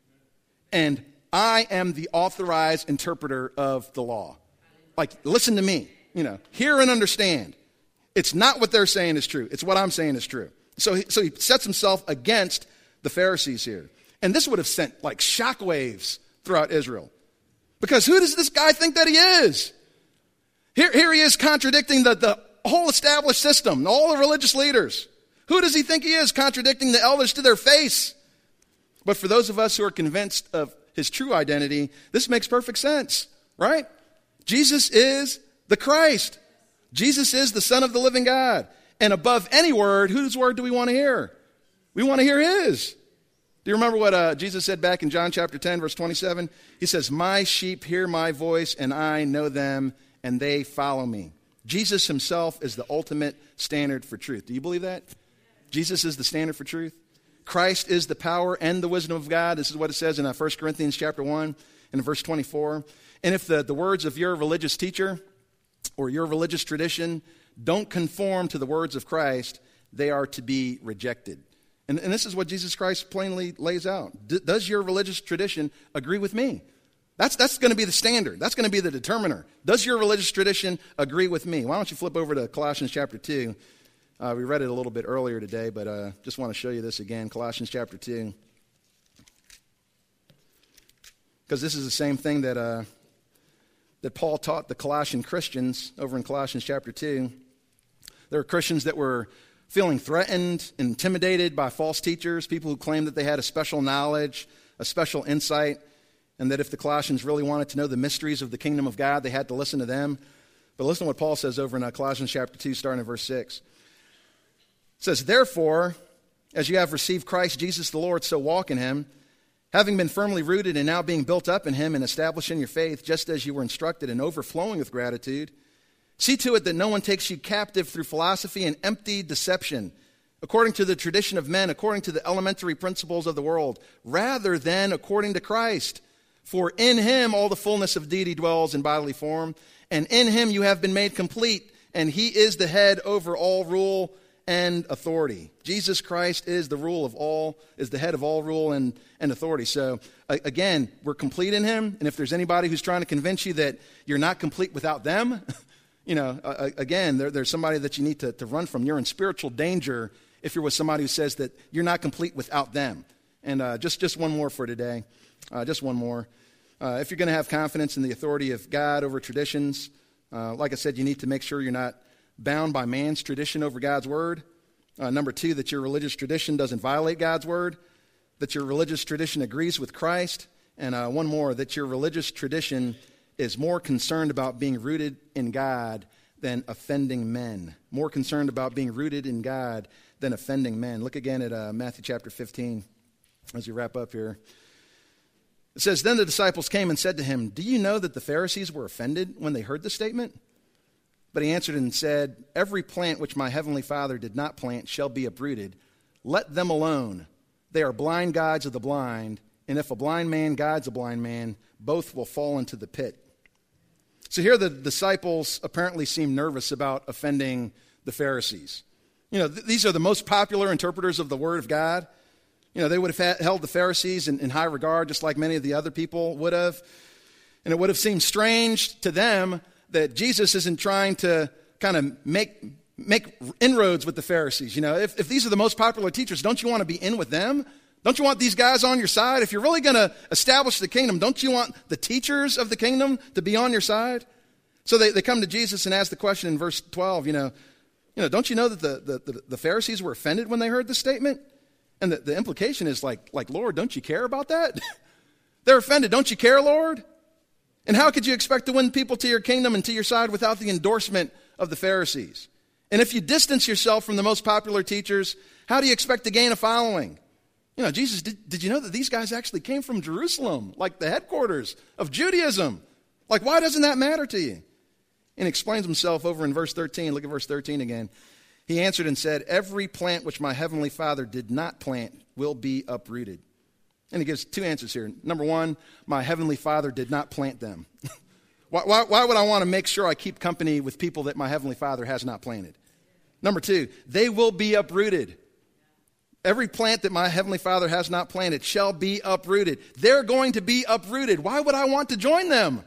and I am the authorized interpreter of the law. Like, listen to me, you know, hear and understand. It's not what they're saying is true. It's what I'm saying is true. So he, so he sets himself against the Pharisees here. And this would have sent like shockwaves throughout Israel. Because who does this guy think that he is? Here, here he is contradicting the, the whole established system, all the religious leaders. Who does he think he is, contradicting the elders to their face? But for those of us who are convinced of his true identity, this makes perfect sense, right? Jesus is the Christ. Jesus is the Son of the living God. And above any word, whose word do we want to hear? We want to hear his. Do you remember what uh, Jesus said back in John chapter ten, verse twenty-seven? He says, my sheep hear my voice, and I know them, and they follow me. Jesus himself is the ultimate standard for truth. Do you believe that? Jesus is the standard for truth. Christ is the power and the wisdom of God. This is what it says in uh, First Corinthians chapter one and verse twenty-four. And if the, the words of your religious teacher or your religious tradition don't conform to the words of Christ, they are to be rejected. And, and this is what Jesus Christ plainly lays out. D- does your religious tradition agree with me? That's, that's going to be the standard. That's going to be the determiner. Does your religious tradition agree with me? Why don't you flip over to Colossians chapter two. Uh, we read it a little bit earlier today, but uh, just want to show you this again. Colossians chapter two. Because this is the same thing that, uh, that Paul taught the Colossian Christians over in Colossians chapter two. There were Christians that were feeling threatened, intimidated by false teachers, people who claimed that they had a special knowledge, a special insight, and that if the Colossians really wanted to know the mysteries of the kingdom of God, they had to listen to them. But listen to what Paul says over in uh, Colossians chapter two, starting in verse six. It says, therefore, as you have received Christ Jesus the Lord, so walk in him, having been firmly rooted and now being built up in him and established in your faith, just as you were instructed and overflowing with gratitude. See to it that no one takes you captive through philosophy and empty deception, according to the tradition of men, according to the elementary principles of the world, rather than according to Christ. For in him all the fullness of deity dwells in bodily form, and in him you have been made complete, and he is the head over all rule and authority. Jesus Christ is the rule of all, is the head of all rule and, and authority. So again, we're complete in him, and if there's anybody who's trying to convince you that you're not complete without them, you know, uh, again, there, there's somebody that you need to, to run from. You're in spiritual danger if you're with somebody who says that you're not complete without them. And uh, just, just one more for today. Uh, just one more. Uh, if you're going to have confidence in the authority of God over traditions, uh, like I said, you need to make sure you're not bound by man's tradition over God's word. Uh, number two, that your religious tradition doesn't violate God's word. That your religious tradition agrees with Christ. And uh, one more, that your religious tradition is more concerned about being rooted in God than offending men. More concerned about being rooted in God than offending men. Look again at uh, Matthew chapter fifteen as we wrap up here. It says, then the disciples came and said to him, do you know that the Pharisees were offended when they heard the statement? But he answered and said, every plant which my heavenly Father did not plant shall be uprooted. Let them alone. They are blind guides of the blind, and if a blind man guides a blind man, both will fall into the pit. So here the disciples apparently seem nervous about offending the Pharisees. You know, th- these are the most popular interpreters of the Word of God. You You know, they would have held the Pharisees in, in high regard, just like many of the other people would have. And it would have seemed strange to them that Jesus isn't trying to kind of make make inroads with the Pharisees. You know, if, if these are the most popular teachers, don't you want to be in with them? Don't you want these guys on your side? If you're really going to establish the kingdom, don't you want the teachers of the kingdom to be on your side? So they, they come to Jesus and ask the question in verse twelve, you know, you know, don't you know that the, the, the Pharisees were offended when they heard this statement? And the, the implication is like, like, Lord, don't you care about that? They're offended. Don't you care, Lord? And how could you expect to win people to your kingdom and to your side without the endorsement of the Pharisees? And if you distance yourself from the most popular teachers, how do you expect to gain a following? You know, Jesus, did, did you know that these guys actually came from Jerusalem, like the headquarters of Judaism? Like, why doesn't that matter to you? And he explains himself over in verse thirteen. Look at verse thirteen again. He answered and said, every plant which my heavenly Father did not plant will be uprooted. And he gives two answers here. Number one, my heavenly Father did not plant them. why, why, why would I want to make sure I keep company with people that my heavenly Father has not planted? Number two, they will be uprooted. Every plant that my heavenly Father has not planted shall be uprooted. They're going to be uprooted. Why would I want to join them?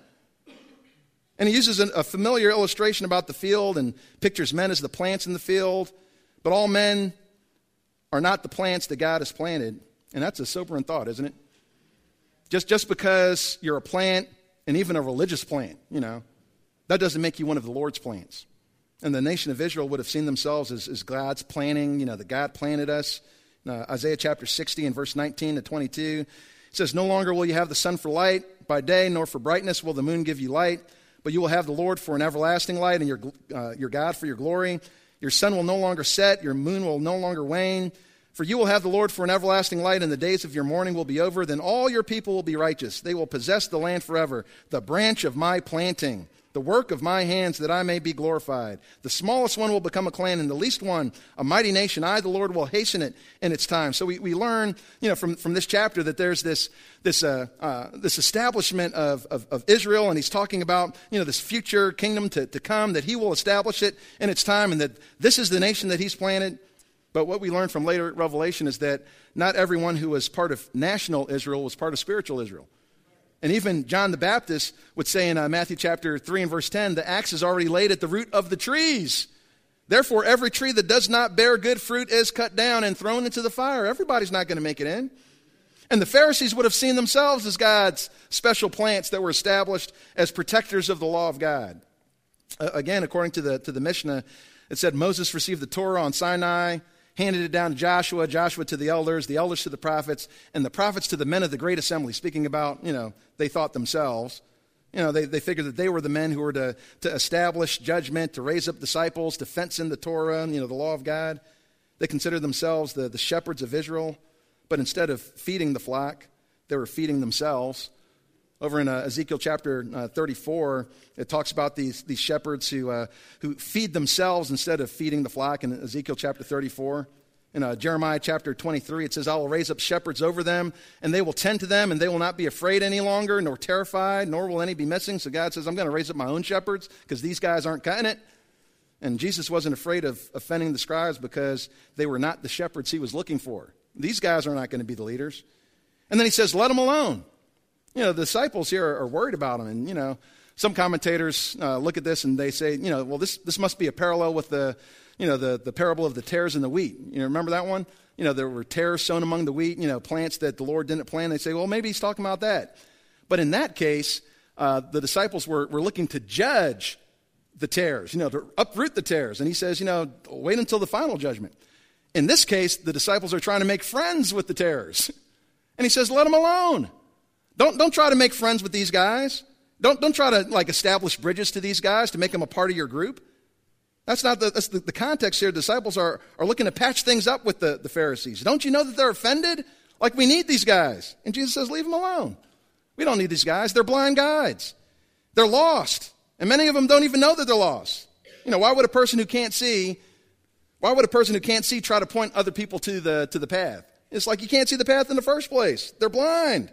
And he uses a familiar illustration about the field and pictures men as the plants in the field. But all men are not the plants that God has planted. And that's a sobering thought, isn't it? Just, just because you're a plant, and even a religious plant, you know, that doesn't make you one of the Lord's plants. And the nation of Israel would have seen themselves as, as God's planting, you know, that God planted us. Uh, Isaiah chapter sixty and verse nineteen to twenty-two. It says, no longer will you have the sun for light by day, nor for brightness will the moon give you light. But you will have the Lord for an everlasting light, and your uh, your God for your glory. Your sun will no longer set, your moon will no longer wane. For you will have the Lord for an everlasting light, and the days of your mourning will be over. Then all your people will be righteous. They will possess the land forever, the branch of my planting, the work of my hands, that I may be glorified. The smallest one will become a clan, and the least one a mighty nation. I, the Lord, will hasten it in its time. So we, we learn, you know, from, from this chapter that there's this this uh, uh, this establishment of, of, of Israel, and he's talking about, you know, this future kingdom to, to come, that he will establish it in its time, and that this is the nation that he's planted. But what we learn from later Revelation is that not everyone who was part of national Israel was part of spiritual Israel. And even John the Baptist would say in uh, Matthew chapter three and verse ten, the axe is already laid at the root of the trees. Therefore, every tree that does not bear good fruit is cut down and thrown into the fire. Everybody's not going to make it in. And the Pharisees would have seen themselves as God's special plants that were established as protectors of the law of God. Uh, again, according to the, to the Mishnah, it said Moses received the Torah on Sinai, handed it down to Joshua, Joshua to the elders, the elders to the prophets, and the prophets to the men of the great assembly, speaking about, you know, they thought themselves. You know, they, they figured that they were the men who were to, to establish judgment, to raise up disciples, to fence in the Torah, you know, the law of God. They considered themselves the, the shepherds of Israel, but instead of feeding the flock, they were feeding themselves. Over in uh, Ezekiel chapter uh, thirty-four, it talks about these, these shepherds who, uh, who feed themselves instead of feeding the flock in Ezekiel chapter thirty-four. In uh, Jeremiah chapter twenty-three, it says, I will raise up shepherds over them, and they will tend to them, and they will not be afraid any longer, nor terrified, nor will any be missing. So God says, I'm going to raise up my own shepherds, because these guys aren't cutting it. And Jesus wasn't afraid of offending the scribes because they were not the shepherds he was looking for. These guys are not going to be the leaders. And then he says, let them alone. You know, the disciples here are, are worried about him. And, you know, some commentators uh, look at this and they say, you know, well, this, this must be a parallel with the, you know, the, the parable of the tares in the wheat. You know, remember that one? You know, there were tares sown among the wheat, you know, plants that the Lord didn't plant. They say, well, maybe he's talking about that. But in that case, uh, the disciples were, were looking to judge the tares, you know, to uproot the tares. And he says, you know, wait until the final judgment. In this case, the disciples are trying to make friends with the tares. And he says, let them alone. Don't, don't try to make friends with these guys. Don't, don't try to, like, establish bridges to these guys to make them a part of your group. That's not the, that's the, the context here. Disciples are, are looking to patch things up with the, the Pharisees. Don't you know that they're offended? Like, we need these guys. And Jesus says, leave them alone. We don't need these guys. They're blind guides. They're lost. And many of them don't even know that they're lost. You know, why would a person who can't see, why would a person who can't see try to point other people to the, to the path? It's like you can't see the path in the first place. They're blind.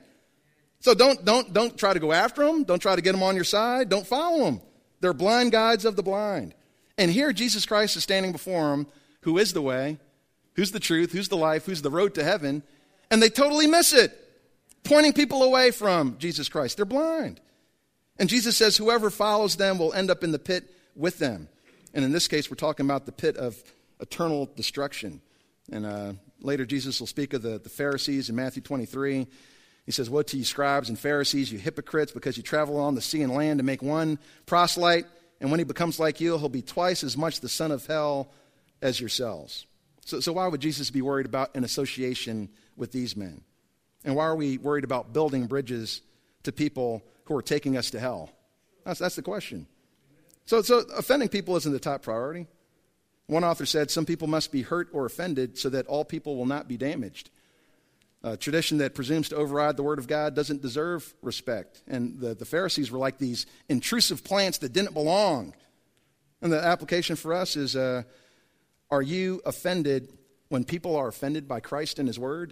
So don't, don't, don't try to go after them. Don't try to get them on your side. Don't follow them. They're blind guides of the blind. And here Jesus Christ is standing before them, who is the way, who's the truth, who's the life, who's the road to heaven. And they totally miss it, pointing people away from Jesus Christ. They're blind. And Jesus says whoever follows them will end up in the pit with them. And in this case, we're talking about the pit of eternal destruction. And uh, later Jesus will speak of the, the Pharisees in Matthew twenty-three. He says, woe to you scribes and Pharisees, you hypocrites, because you travel on the sea and land to make one proselyte. And when he becomes like you, he'll be twice as much the son of hell as yourselves. So, so why would Jesus be worried about an association with these men? And why are we worried about building bridges to people who are taking us to hell? That's, that's the question. So, so offending people isn't the top priority. One author said, some people must be hurt or offended so that all people will not be damaged. A tradition that presumes to override the word of God doesn't deserve respect. And the, the Pharisees were like these intrusive plants that didn't belong. And the application for us is, uh, are you offended when people are offended by Christ and his word?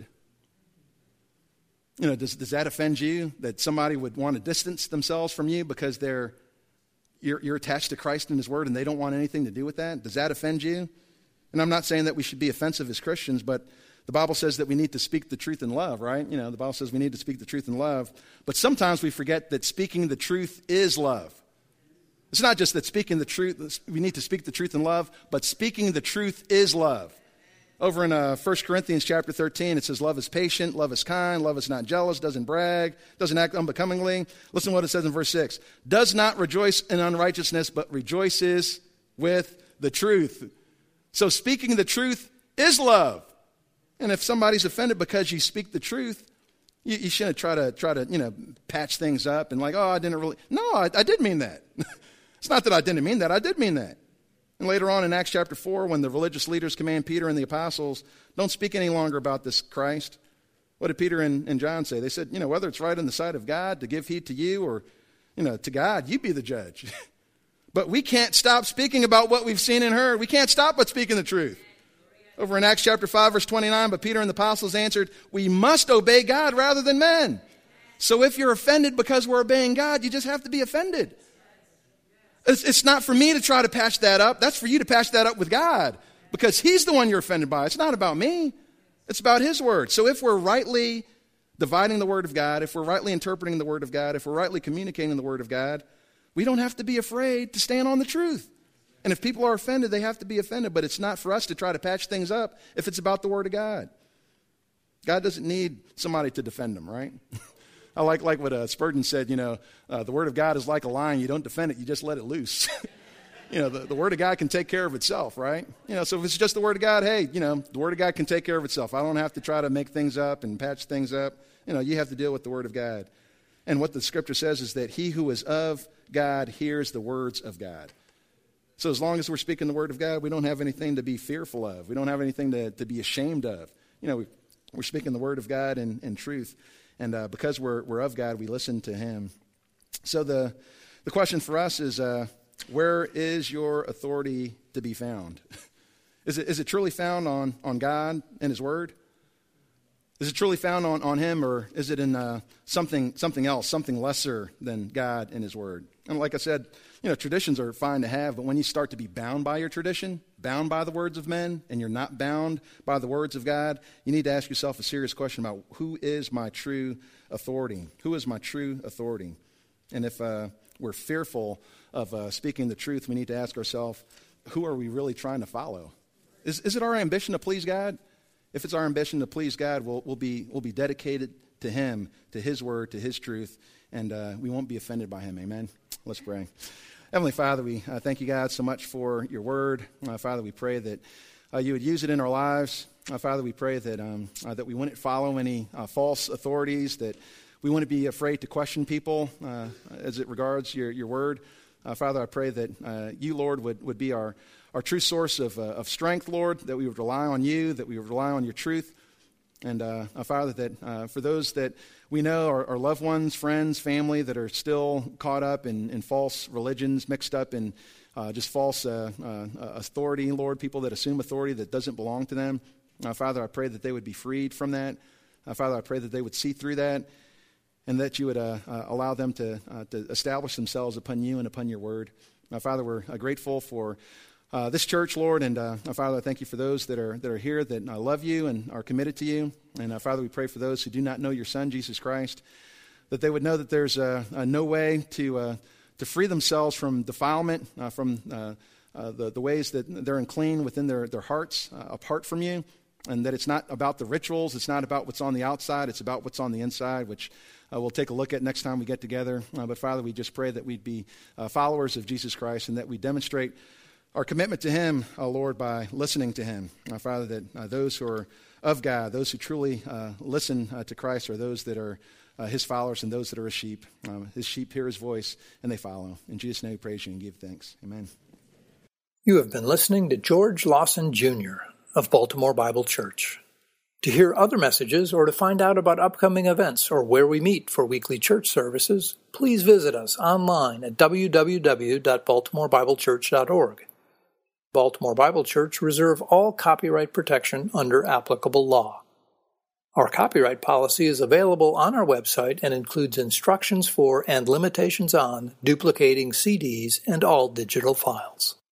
You know, does, does that offend you, that somebody would want to distance themselves from you because they're you're, you're attached to Christ and his word and they don't want anything to do with that? Does that offend you? And I'm not saying that we should be offensive as Christians, but the Bible says that we need to speak the truth in love, right? You know, the Bible says we need to speak the truth in love. But sometimes we forget that speaking the truth is love. It's not just that speaking the truth, we need to speak the truth in love, but speaking the truth is love. Over in uh, First Corinthians chapter thirteen, it says, love is patient, love is kind, love is not jealous, doesn't brag, doesn't act unbecomingly. Listen to what it says in verse six. Does not rejoice in unrighteousness, but rejoices with the truth. So speaking the truth is love. And if somebody's offended because you speak the truth, you, you shouldn't try to, try to, you know, patch things up and like, oh, I didn't really. No, I, I did mean that. It's not that I didn't mean that. I did mean that. And later on in Acts chapter four, when the religious leaders command Peter and the apostles, don't speak any longer about this Christ. What did Peter and, and John say? They said, you know, whether it's right in the sight of God to give heed to you or, you know, to God, you be the judge. But we can't stop speaking about what we've seen and heard. We can't stop but speaking the truth. Over in Acts chapter five, verse twenty-nine, but Peter and the apostles answered, we must obey God rather than men. So if you're offended because we're obeying God, you just have to be offended. It's, it's not for me to try to patch that up. That's for you to patch that up with God because he's the one you're offended by. It's not about me. It's about his word. So if we're rightly dividing the word of God, if we're rightly interpreting the word of God, if we're rightly communicating the word of God, we don't have to be afraid to stand on the truth. And if people are offended, they have to be offended. But it's not for us to try to patch things up if it's about the word of God. God doesn't need somebody to defend him, right? I like like what uh, Spurgeon said, you know, uh, the word of God is like a lion. You don't defend it, you just let it loose. You know, the, the word of God can take care of itself, right? You know, so if it's just the word of God, hey, you know, the word of God can take care of itself. I don't have to try to make things up and patch things up. You know, you have to deal with the word of God. And what the scripture says is that he who is of God hears the words of God. So as long as we're speaking the word of God, we don't have anything to be fearful of. We don't have anything to, to be ashamed of. You know, we, we're speaking the word of God in, in truth. And uh, because we're, we're of God, we listen to him. So the, the question for us is, uh, where is your authority to be found? Is it, is it truly found on, on God and his word? Is it truly found on, on him, or is it in uh, something something else, something lesser than God and his word? And like I said, you know, traditions are fine to have, but when you start to be bound by your tradition, bound by the words of men, and you're not bound by the words of God, you need to ask yourself a serious question about who is my true authority? Who is my true authority? And if uh, we're fearful of uh, speaking the truth, we need to ask ourselves, who are we really trying to follow? Is, is it our ambition to please God? If it's our ambition to please God, we'll, we'll, be, we'll be dedicated to him, to his word, to his truth, and uh, we won't be offended by him. Amen? Let's pray. Heavenly Father, we uh, thank you, God, so much for your word. Uh, Father, we pray that uh, you would use it in our lives. Uh, Father, we pray that um, uh, that we wouldn't follow any uh, false authorities, that we wouldn't be afraid to question people uh, as it regards your, your word. Uh, Father, I pray that uh, you, Lord, would, would be our, our true source of, uh, of strength, Lord, that we would rely on you, that we would rely on your truth. And, uh, uh, Father, that uh, for those that we know are, are loved ones, friends, family that are still caught up in, in false religions, mixed up in uh, just false uh, uh, authority, Lord, people that assume authority that doesn't belong to them. Uh, Father, I pray that they would be freed from that. Uh, Father, I pray that they would see through that, and that you would uh, uh, allow them to, uh, to establish themselves upon you and upon your word. Uh, Father, we're uh, grateful for uh, this church, Lord. And uh, Father, I thank you for those that are that are here that uh, love you and are committed to you. And uh, Father, we pray for those who do not know your Son, Jesus Christ, that they would know that there's uh, uh, no way to uh, to free themselves from defilement, uh, from uh, uh, the, the ways that they're unclean within their, their hearts, uh, apart from you, and that it's not about the rituals, it's not about what's on the outside, it's about what's on the inside, which uh, we'll take a look at next time we get together. Uh, but Father, we just pray that we'd be uh, followers of Jesus Christ and that we demonstrate our commitment to him, uh, Lord, by listening to him. Uh, Father, that uh, those who are of God, those who truly uh, listen uh, to Christ are those that are Uh, his followers and those that are his sheep. Um, his sheep hear his voice and they follow. In Jesus' name we praise you and give thanks. Amen. You have been listening to George Lawson Junior of Baltimore Bible Church. To hear other messages or to find out about upcoming events or where we meet for weekly church services, please visit us online at w w w dot baltimore bible church dot org. Baltimore Bible Church reserve all copyright protection under applicable law. Our copyright policy is available on our website and includes instructions for and limitations on duplicating C Ds and all digital files.